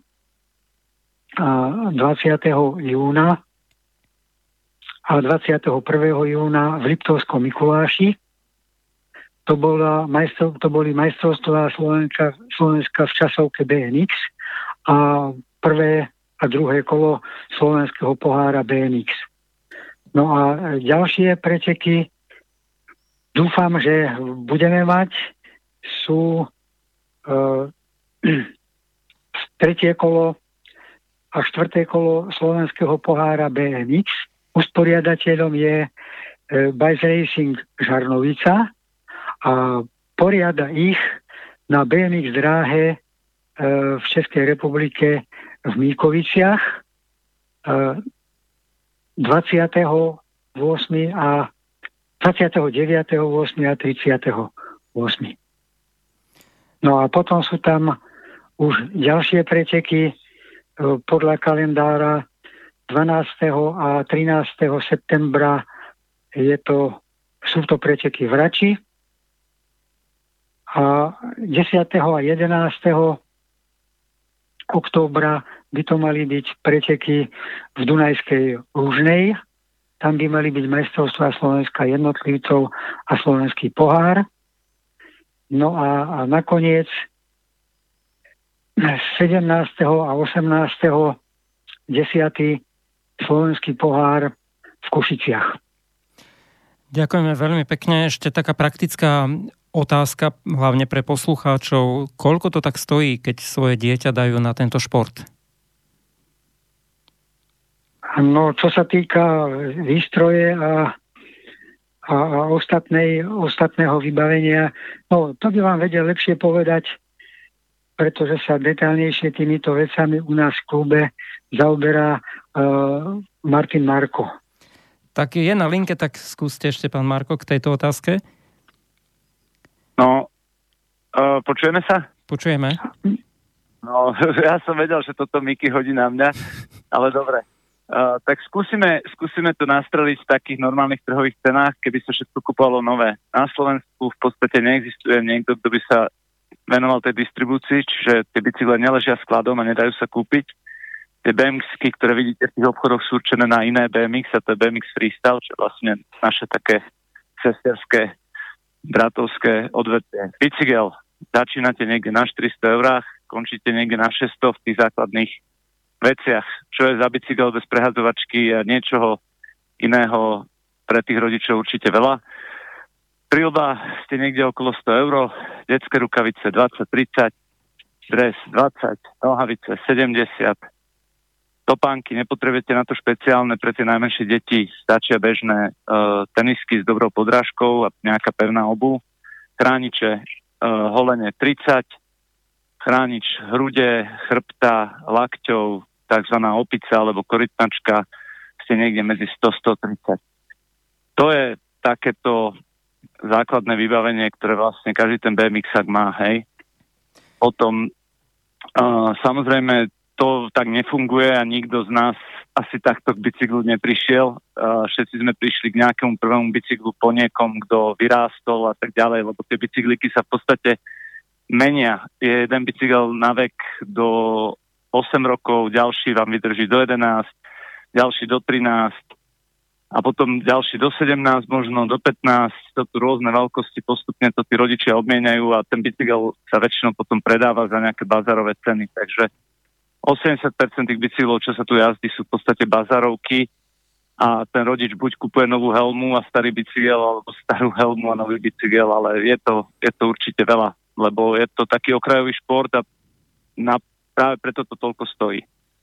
dvadsiateho júna a dvadsiateho prvého júna v Liptovskom Mikuláši. To, bola majstrov, to boli majstrovstvá Slovenska, Slovenska v časovke bé em iks a prvé a druhé kolo slovenského pohára bé em iks. No a ďalšie preteky dúfam, že budeme mať sú uh, tretie kolo a štvrté kolo slovenského pohára bé em iks. Usporiadateľom je uh, Bike Racing Žarnovica a poriada ich na bé em iks dráhe uh, v Českej republike v Míkoviciach dvadsiateho ôsmeho a dvadsiateho deviateho ôsmeho a tridsiateho ôsmeho No a potom sú tam už ďalšie preteky podľa kalendára dvanásteho a trinásteho septembra je to, sú to preteky v Rači a desiateho a jedenásteho októbra by to mali byť preteky v Dunajskej Lužnej. Tam by mali byť majstrovstvá Slovenska jednotlivcov a slovenský pohár. No a, a nakoniec sedemnásteho a osemnásteho desiateho slovenský pohár v Košiciach. Ďakujeme veľmi pekne. Ešte taká praktická otázka, hlavne pre poslucháčov. Koľko to tak stojí, keď svoje dieťa dajú na tento šport? No, čo sa týka výstroje a, a, a ostatnej, ostatného vybavenia, no, to by vám vedel lepšie povedať, pretože sa detailnejšie týmito vecami u nás v klube zaoberá uh, Martin Marko. Tak je na linke, tak skúste ešte, pán Marko, k tejto otázke. No, uh, počujeme sa? Počujeme. No, ja som vedel, že toto Miky hodí na mňa, ale dobre. Uh, tak skúsime, skúsime to nastreliť v takých normálnych trhových cenách, keby sa všetko kupovalo nové. Na Slovensku v podstate neexistuje niekto, kto by sa venoval tej distribúcii, čiže tie bicykle neležia skladom a nedajú sa kúpiť. Tie bé em iksky, ktoré vidíte v tých obchodoch, sú určené na iné bé em iks, a to je bé em iks Freestyle, čo je vlastne naše také sesterské, bratovské odvetvie. Bicykel začínate niekde na štyristo eurách, končíte niekde na šesťsto v tých základných veciach, čo je za bicykel bez prehadzovačky a niečoho iného pre tých rodičov určite veľa. Príľba ste niekde okolo sto eur, detské rukavice dvadsať tridsať, dres dvadsať, nohavice sedemdesiat, topánky nepotrebujete na to špeciálne, pre tie najmenšie deti stačia bežné uh, tenisky s dobrou podrážkou a nejaká pevná obuv, chrániče uh, holene tridsať, chránič hrude, chrbta, lakťov, takzvaná opica alebo korytnačka ste niekde medzi sto a sto tridsať. To je takéto základné vybavenie, ktoré vlastne každý ten bé em iksák má, hej. Potom uh, samozrejme to tak nefunguje a nikto z nás asi takto k bicyklu neprišiel. Uh, všetci sme prišli k nejakému prvému bicyklu po niekom, kto vyrástol a tak ďalej, lebo tie bicykliky sa v podstate menia. Je jeden bicykel na vek do osem rokov, ďalší vám vydrží do jedenásť, ďalší do trinásť a potom ďalší do sedemnásť, možno do pätnásť. To sú rôzne veľkosti, postupne to tí rodičia obmieniajú a ten bicykel sa väčšinou potom predáva za nejaké bazárové ceny. Takže osemdesiat percent tých bicyklov, čo sa tu jazdí, sú v podstate bazárovky a ten rodič buď kupuje novú helmu a starý bicykel, alebo starú helmu a nový bicykel, ale je to, je to určite veľa, lebo je to taký okrajový šport a na, práve preto to toľko stojí.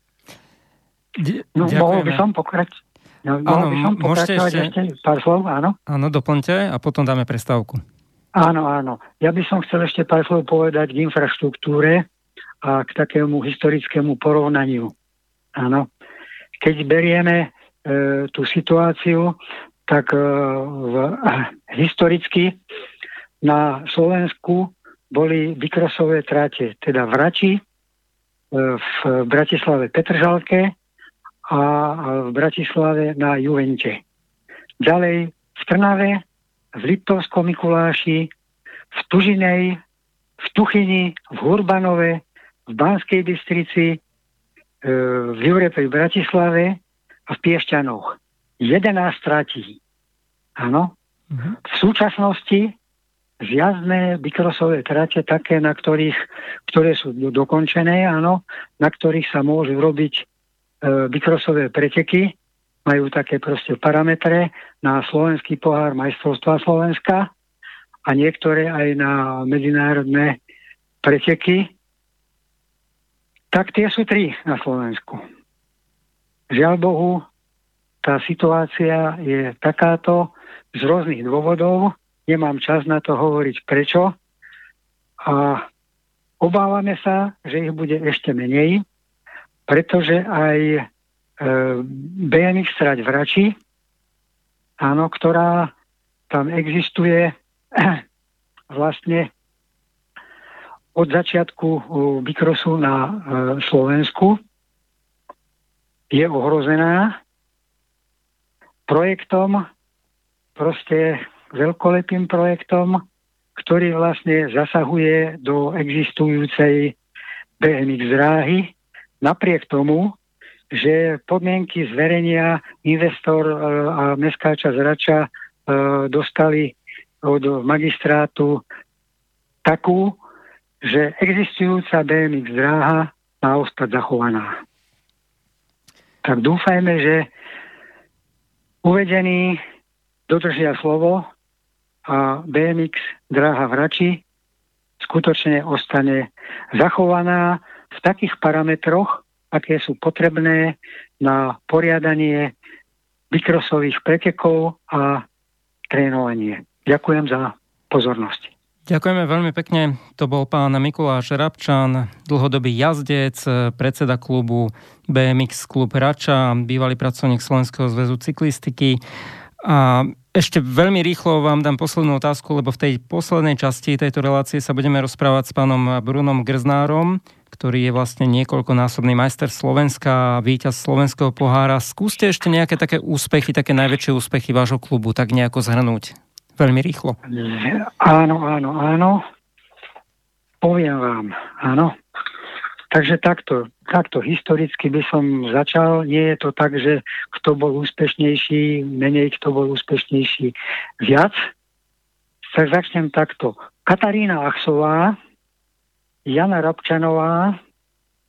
D- no, mohol by som pokračovať? No, áno, by som môžete ešte... ešte pár slov, áno? Áno, doplňte a potom dáme prestávku. Áno, áno. Ja by som chcel ešte pár slov povedať k infraštruktúre a k takému historickému porovnaniu. Áno. Keď berieme e, tú situáciu, tak e, v, eh, historicky na Slovensku boli vykrosové trate, teda v Rači, e, v Bratislave Petržalke a v Bratislave na Juvente. Ďalej v Trnave, v Liptovskom Mikuláši, v Tužinej, v Tuchyni, v Hurbanove, v Banskej Bystrici, v Jure pri Bratislave a v Piešťanoch. jedenásť tratí. Áno. Mhm. V súčasnosti zjazdné bikrosové trate také, na ktorých, ktoré sú dokončené, áno, na ktorých sa môžu robiť e, bikrosové preteky, majú také proste parametre na slovenský pohár majstrovstva Slovenska a niektoré aj na medzinárodné preteky. Tak tie sú tri na Slovensku. Žiaľ Bohu, tá situácia je takáto z rôznych dôvodov. Nemám čas na to hovoriť prečo. A obávame sa, že ich bude ešte menej, pretože aj e, bé em iks trať v Rači, áno, ktorá tam existuje vlastne od začiatku bikrosu na e, Slovensku, je ohrozená projektom, proste veľkolepým projektom, ktorý vlastne zasahuje do existujúcej bé em iks dráhy, napriek tomu, že podmienky zverenia investor e, a mestská časť Rača e, dostali od magistrátu takú, že existujúca bé em iks dráha má ostať zachovaná. Tak dúfajme, že uvedení dodržia slovo a bé em iks dráha v Rači skutočne ostane zachovaná v takých parametroch, aké sú potrebné na poriadanie bikrosových pretekov a trénovanie. Ďakujem za pozornosť. Ďakujeme veľmi pekne. To bol pán Mikuláš Rabčan, dlhodobý jazdec, predseda klubu bé em iks klub Rača, bývalý pracovník Slovenského zväzu cyklistiky. A ešte veľmi rýchlo vám dám poslednú otázku, lebo v tej poslednej časti tejto relácie sa budeme rozprávať s pánom Brunom Grznárom, ktorý je vlastne niekoľkonásobný majster Slovenska a víťaz slovenského pohára. Skúste ešte nejaké také úspechy, také najväčšie úspechy vášho klubu tak nejako zhrnúť. Veľmi rýchlo. Áno, áno, áno. Poviem vám, áno. Takže takto, takto historicky by som začal. Nie je to tak, že kto bol úspešnejší, menej, kto bol úspešnejší viac. Tak začnem takto. Katarína Achsová, Jana Rabčanová,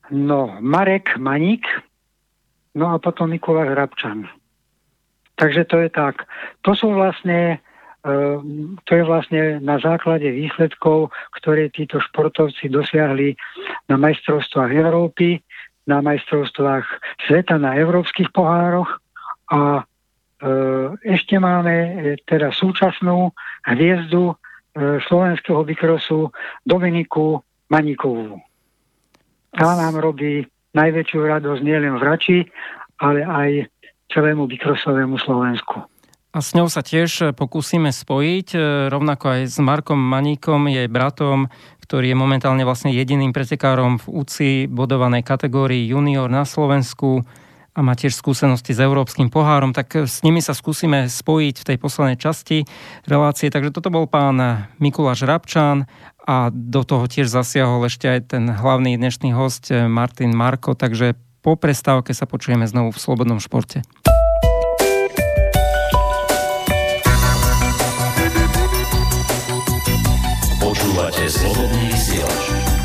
No, Marek Maník, no a potom Mikuláš Rabčan. Takže to je tak. To sú vlastne, to je vlastne na základe výsledkov, ktoré títo športovci dosiahli na majstrovstvách Európy, na majstrovstvách sveta, na európskych pohároch a ešte máme teda súčasnú hviezdu slovenského bikrosu Dominiku Maníkovú. Tá nám robí najväčšiu radosť nielen v Rači, ale aj celému bikrosovému Slovensku. A s ňou sa tiež pokúsime spojiť, rovnako aj s Markom Maníkom, jej bratom, ktorý je momentálne vlastne jediným pretekárom v ú cé í bodovanej kategórii junior na Slovensku a má tiež skúsenosti s európskym pohárom, tak s nimi sa skúsime spojiť v tej poslednej časti relácie. Takže toto bol pán Mikuláš Rabčan a do toho tiež zasiahol ešte aj ten hlavný dnešný host Martin Marko, takže po prestávke sa počujeme znovu v Slobodnom športe. Počúvate Slobodný vysielač.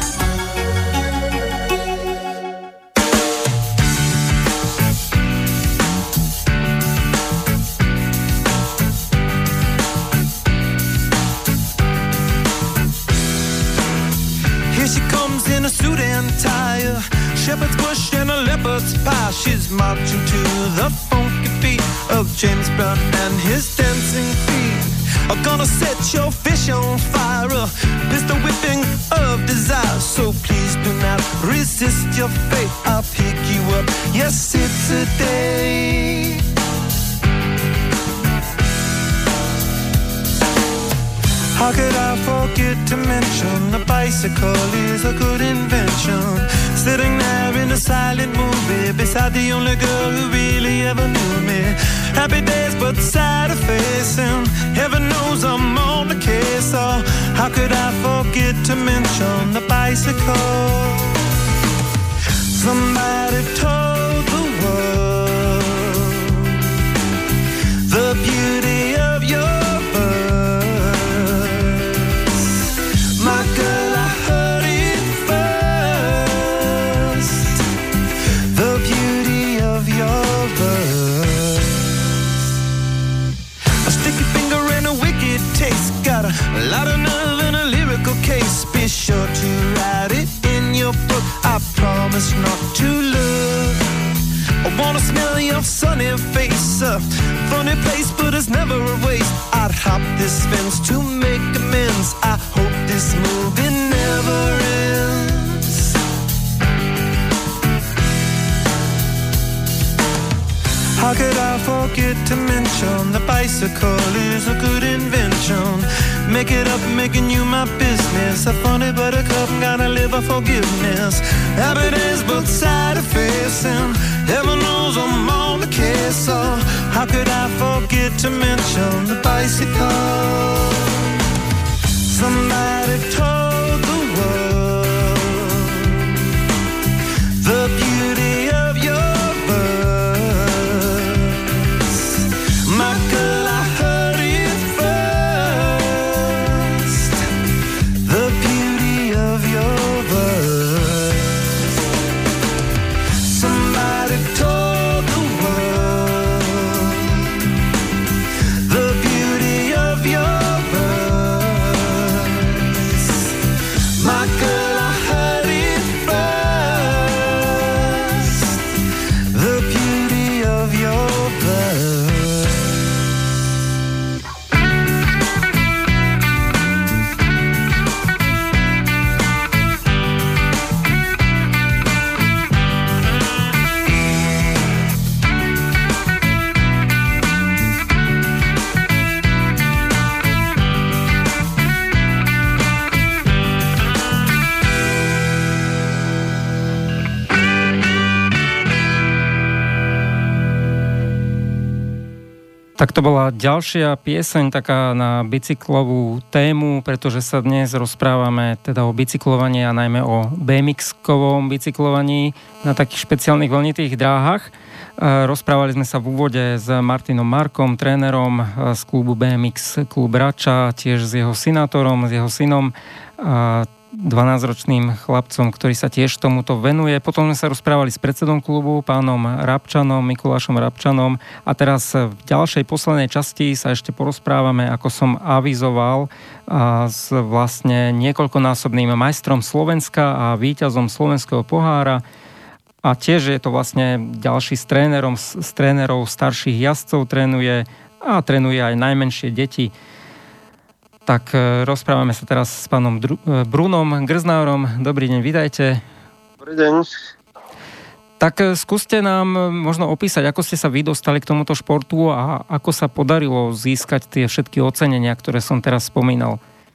Shepherd's bush and a leopard's pie. She's marching to the funky beat of James Brown and his dancing feet. I'm gonna set your fish on fire, a pistol whipping of desire. So please do not resist your fate. I'll pick you up, yes it's a day. How could I forget to mention the bicycle is a good invention? Sitting there in a silent movie beside the only girl who really ever knew me. Happy days but sad facing. Heaven knows I'm on the case. So how could I forget to mention the bicycle? Somebody told the world the beauty of your a lot of nerve in a lyrical case. Be sure to write it in your book. I promise not to look. I wanna smell your sunny face. A funny place, but it's never a waste. I'd hop this fence to make amends. I hope this movie never ends. How could I forget to mention the bicycle is a good invention? Make it up, making you my business. A funny buttercup, gotta live a forgiveness. Happy days, both side of facing. Heaven knows I'm on the case. So how could I forget to mention the bicycle? Somebody told the world the beauty of your birds. My girl, I heard it first. The beauty of your birds. Somebody told the world the beauty of your birds. My girl, I heard it first. The beauty of your birds. Tak to bola ďalšia pieseň taká na bicyklovú tému, pretože sa dnes rozprávame teda o bicyklovaní a najmä o bé em iks-kovom bicyklovaní na takých špeciálnych vlnitých dráhach. Rozprávali sme sa v úvode s Martinom Markom, trénerom z klubu bé em iks Klub Rača, tiež s jeho synátorom, s jeho synom. dvanásťročným chlapcom, ktorý sa tiež tomuto venuje. Potom sme sa rozprávali s predsedom klubu, pánom Rabčanom, Mikulášom Rabčanom a teraz v ďalšej poslednej časti sa ešte porozprávame, ako som avizoval, a s vlastne niekoľkonásobným majstrom Slovenska a víťazom slovenského pohára. A tiež je to vlastne ďalší s trénerom, s trénerov starších jazdcov trénuje a trénuje aj najmenšie deti. Tak rozprávame sa teraz s pánom Dru- Brunom Grznárom. Dobrý deň, vítajte. Dobrý deň. Tak skúste nám možno opísať, ako ste sa vy dostali k tomuto športu a ako sa podarilo získať tie všetky ocenenia, ktoré som teraz spomínal.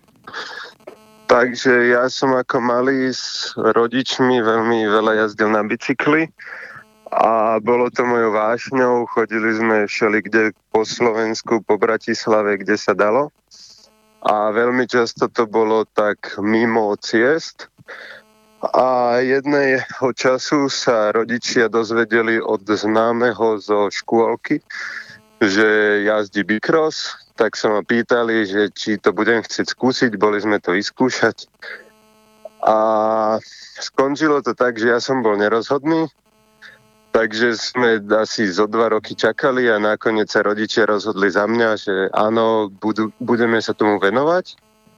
Takže ja som ako malý s rodičmi veľmi veľa jazdil na bicykli a bolo to mojou vášňou. Chodili sme všelikde po Slovensku, po Bratislave, kde sa dalo. A veľmi často to bolo tak mimo ciest. A jedného času sa rodičia dozvedeli od známeho zo škôlky, že jazdí bicross, tak sa ma pýtali, že či to budem chcieť skúsiť, boli sme to vyskúšať. A skončilo to tak, že ja som bol nerozhodný, takže sme asi zo dva roky čakali a nakoniec sa rodičia rozhodli za mňa, že áno, budú, budeme sa tomu venovať.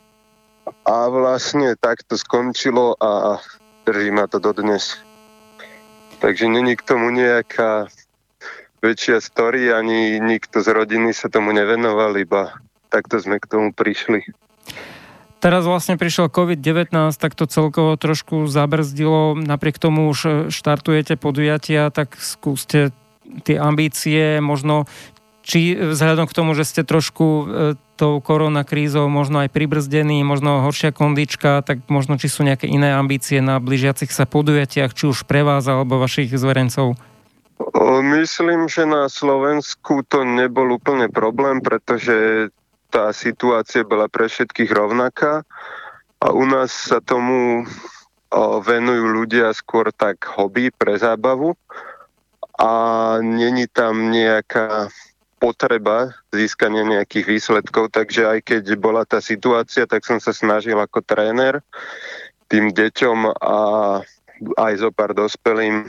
A vlastne tak to skončilo a drží ma to dodnes. Takže není k tomu nejaká väčšia story, ani nikto z rodiny sa tomu nevenoval, iba takto sme k tomu prišli. Teraz vlastne prišiel covid devätnásť, tak to celkovo trošku zabrzdilo. Napriek tomu už štartujete podujatia, tak skúste tie ambície, možno či vzhľadom k tomu, že ste trošku e, tou koronakrízou možno aj pribrzdení, možno horšia kondička, tak možno či sú nejaké iné ambície na blížiacich sa podujatiach, či už pre vás alebo vašich zverencov? Myslím, že na Slovensku to nebol úplne problém, pretože tá situácia bola pre všetkých rovnaká a u nás sa tomu venujú ľudia skôr tak hobby, pre zábavu a není tam nejaká potreba získania nejakých výsledkov, takže aj keď bola tá situácia, tak som sa snažil ako tréner tým deťom a aj zo pár dospelým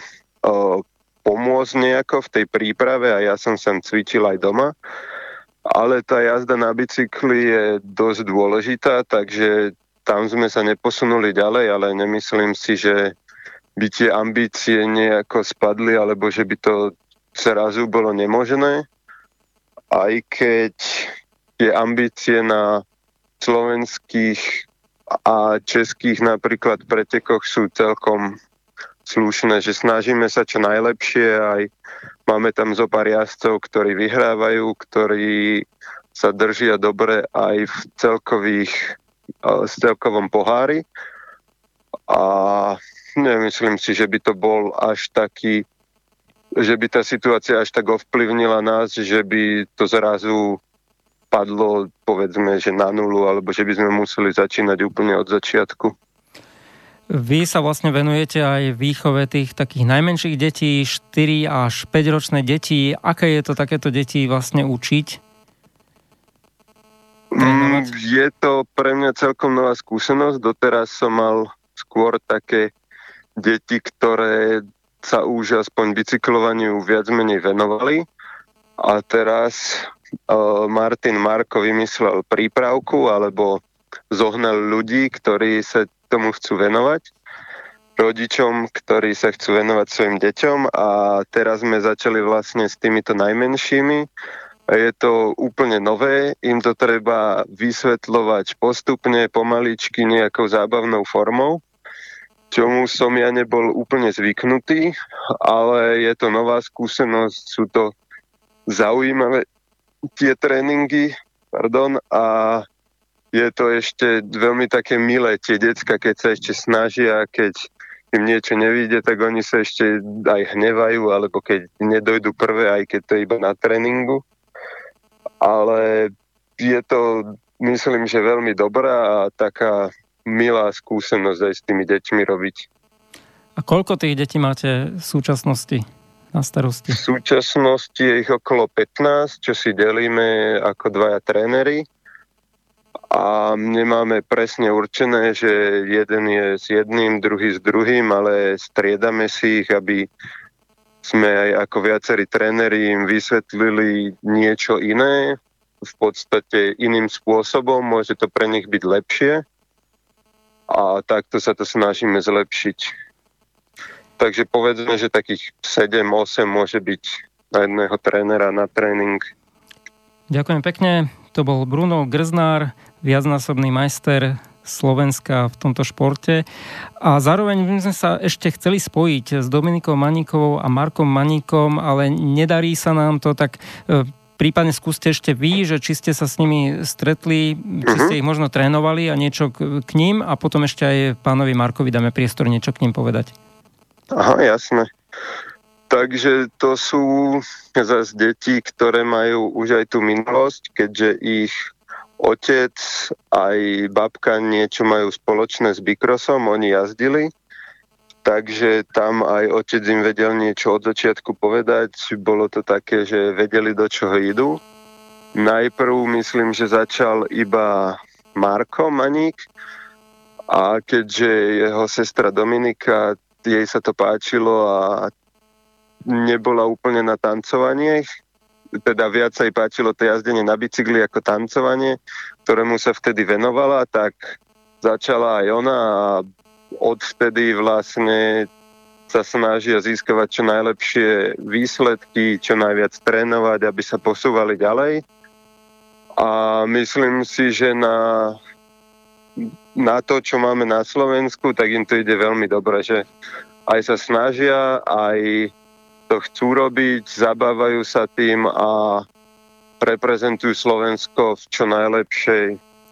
pomôcť nejako v tej príprave a ja som sem cvičil aj doma. Ale tá jazda na bicykli je dosť dôležitá, takže tam sme sa neposunuli ďalej, ale nemyslím si, že by tie ambície nejako spadli, alebo že by to zrazu bolo nemožné. Aj keď tie ambície na slovenských a českých napríklad pretekoch sú celkom slušné, že snažíme sa čo najlepšie, aj máme tam zo pár jazdcov, ktorí vyhrávajú, ktorí sa držia dobre aj v celkových, v celkovom pohári. A nemyslím si, že by to bol až taký, že by tá situácia až tak ovplyvnila nás, že by to zrazu padlo, povedzme, že na nulu, alebo že by sme museli začínať úplne od začiatku. Vy sa vlastne venujete aj výchove tých takých najmenších detí, štyri až päť ročné deti. Aké je to takéto deti vlastne učiť? Mm, je to pre mňa celkom nová skúsenosť. Doteraz som mal skôr také deti, ktoré sa už aspoň bicyklovaniu viac menej venovali. A teraz uh, Martin Marko vymyslel prípravku alebo zohnal ľudí, ktorí sa tomu chcú venovať, rodičom, ktorí sa chcú venovať svojim deťom a teraz sme začali vlastne s týmito najmenšími. Je to úplne nové, im to treba vysvetľovať postupne, pomaličky, nejakou zábavnou formou, čomu som ja nebol úplne zvyknutý, ale je to nová skúsenosť, sú to zaujímavé tie tréningy, pardon, a je to ešte veľmi také milé, tie decka, keď sa ešte snažia, keď im niečo nevíde, tak oni sa ešte aj hnevajú, alebo keď nedojdu prvé, aj keď to je iba na tréningu. Ale je to, myslím, že veľmi dobrá a taká milá skúsenosť aj s tými deťmi robiť. A koľko tých detí máte v súčasnosti na starosti? V súčasnosti je ich okolo pätnásť, čo si delíme ako dvaja tréneri. a nemáme presne určené, že jeden je s jedným, druhý s druhým, ale striedame si ich, aby sme aj ako viacerí tréneri im vysvetlili niečo iné, v podstate iným spôsobom, môže to pre nich byť lepšie a takto sa to snažíme zlepšiť. Takže povedzme, že takých sedem osem môže byť na jedného trénera na tréning. Ďakujem pekne. To bol Bruno Grznár, viacnásobný majster Slovenska v tomto športe. A zároveň my sme sa ešte chceli spojiť s Dominikou Maníkovou a Markom Maníkom, ale nedarí sa nám to, tak prípadne skúste ešte vy, že či ste sa s nimi stretli, či ste ich možno trénovali a niečo k, k ním a potom ešte aj pánovi Markovi dáme priestor niečo k ním povedať. Aha, jasné. Takže to sú zase deti, ktoré majú už aj tú minulosť, keďže ich otec aj babka niečo majú spoločné s Bicrossom, oni jazdili. Takže tam aj otec im vedel niečo od začiatku povedať. Bolo to také, že vedeli, do čoho idú. Najprv myslím, že začal iba Marko Maník a keďže jeho sestra Dominika, jej sa to páčilo a nebola úplne na tancovanie, teda viac sa jej páčilo to jazdenie na bicykli ako tancovanie, ktorému sa vtedy venovala, tak začala aj ona a odvtedy vlastne sa snažia získavať čo najlepšie výsledky, čo najviac trénovať, aby sa posúvali ďalej. A myslím si, že na, na to, čo máme na Slovensku, tak im to ide veľmi dobre, že aj sa snažia, aj to chcú robiť, zabávajú sa tým a reprezentujú Slovensko v čo najlepšej,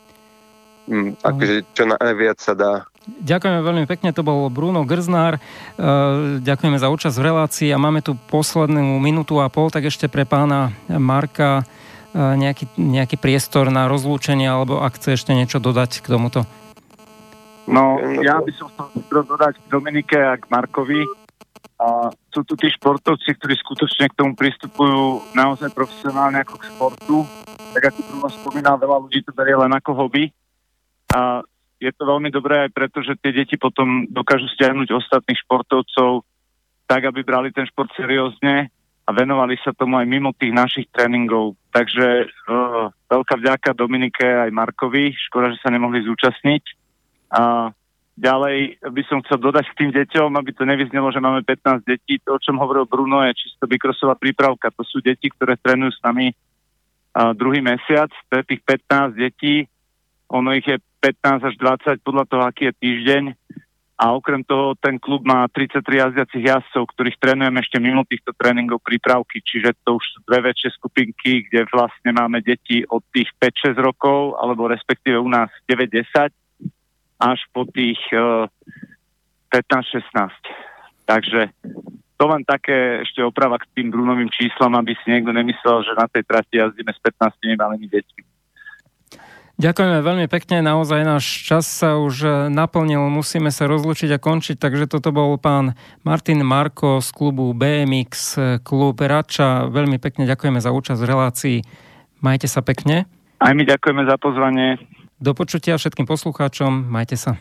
akože čo najviac sa dá. Ďakujeme veľmi pekne, to bol Bruno Grznár. Ďakujeme za účasť v relácii a máme tu poslednú minútu a pol, tak ešte pre pána Marka nejaký, nejaký priestor na rozlúčenie, alebo ak chce ešte niečo dodať k tomuto. No, ja by som chcel dodať k Dominike a k Markovi. A sú tu tí športovci, ktorí skutočne k tomu pristupujú naozaj profesionálne ako k športu. Tak ako Bruno spomínal, veľa ľudí to berie len ako hobby. A je to veľmi dobré aj preto, že tie deti potom dokážu stiahnuť ostatných športovcov tak, aby brali ten šport seriózne a venovali sa tomu aj mimo tých našich tréningov. Takže uh, veľká vďaka Dominike aj Markovi. Škoda, že sa nemohli zúčastniť. A ďalej by som chcel dodať k tým deťom, aby to nevyznelo, že máme pätnásť detí. To, o čom hovoril Bruno, je čisto Bicrossová prípravka. To sú deti, ktoré trénujú s nami uh, druhý mesiac. To je tých pätnásť detí. Ono ich je pätnásť až dvadsať podľa toho, aký je týždeň. A okrem toho ten klub má tridsaťtri jazdiacich jazdcov, ktorých trénujeme ešte mimo týchto tréningov prípravky. Čiže to už sú dve väčšie skupinky, kde vlastne máme deti od tých päť šesť rokov, alebo respektíve u nás deväť desať, až po tých uh, pätnásť šestnásť. Takže to len také ešte oprava k tým Brunovým číslam, aby si niekto nemyslel, že na tej trati jazdíme s pätnástimi malými deťmi. Ďakujeme veľmi pekne, naozaj náš čas sa už naplnil, musíme sa rozlúčiť a končiť, takže toto bol pán Martin Marko z klubu bé em iks, klub Rača. Veľmi pekne ďakujeme za účasť v relácii. Majte sa pekne. Aj my ďakujeme za pozvanie. Do počutia všetkým poslucháčom, majte sa.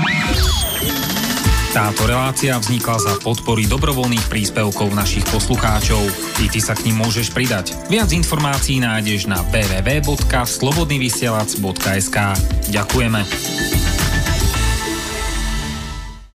Táto relácia vznikla za podpory dobrovoľných príspevkov našich poslucháčov. I ty sa k nim môžeš pridať. Viac informácií nájdeš na w w w bodka slobodnyvysielac bodka es ka. Ďakujeme.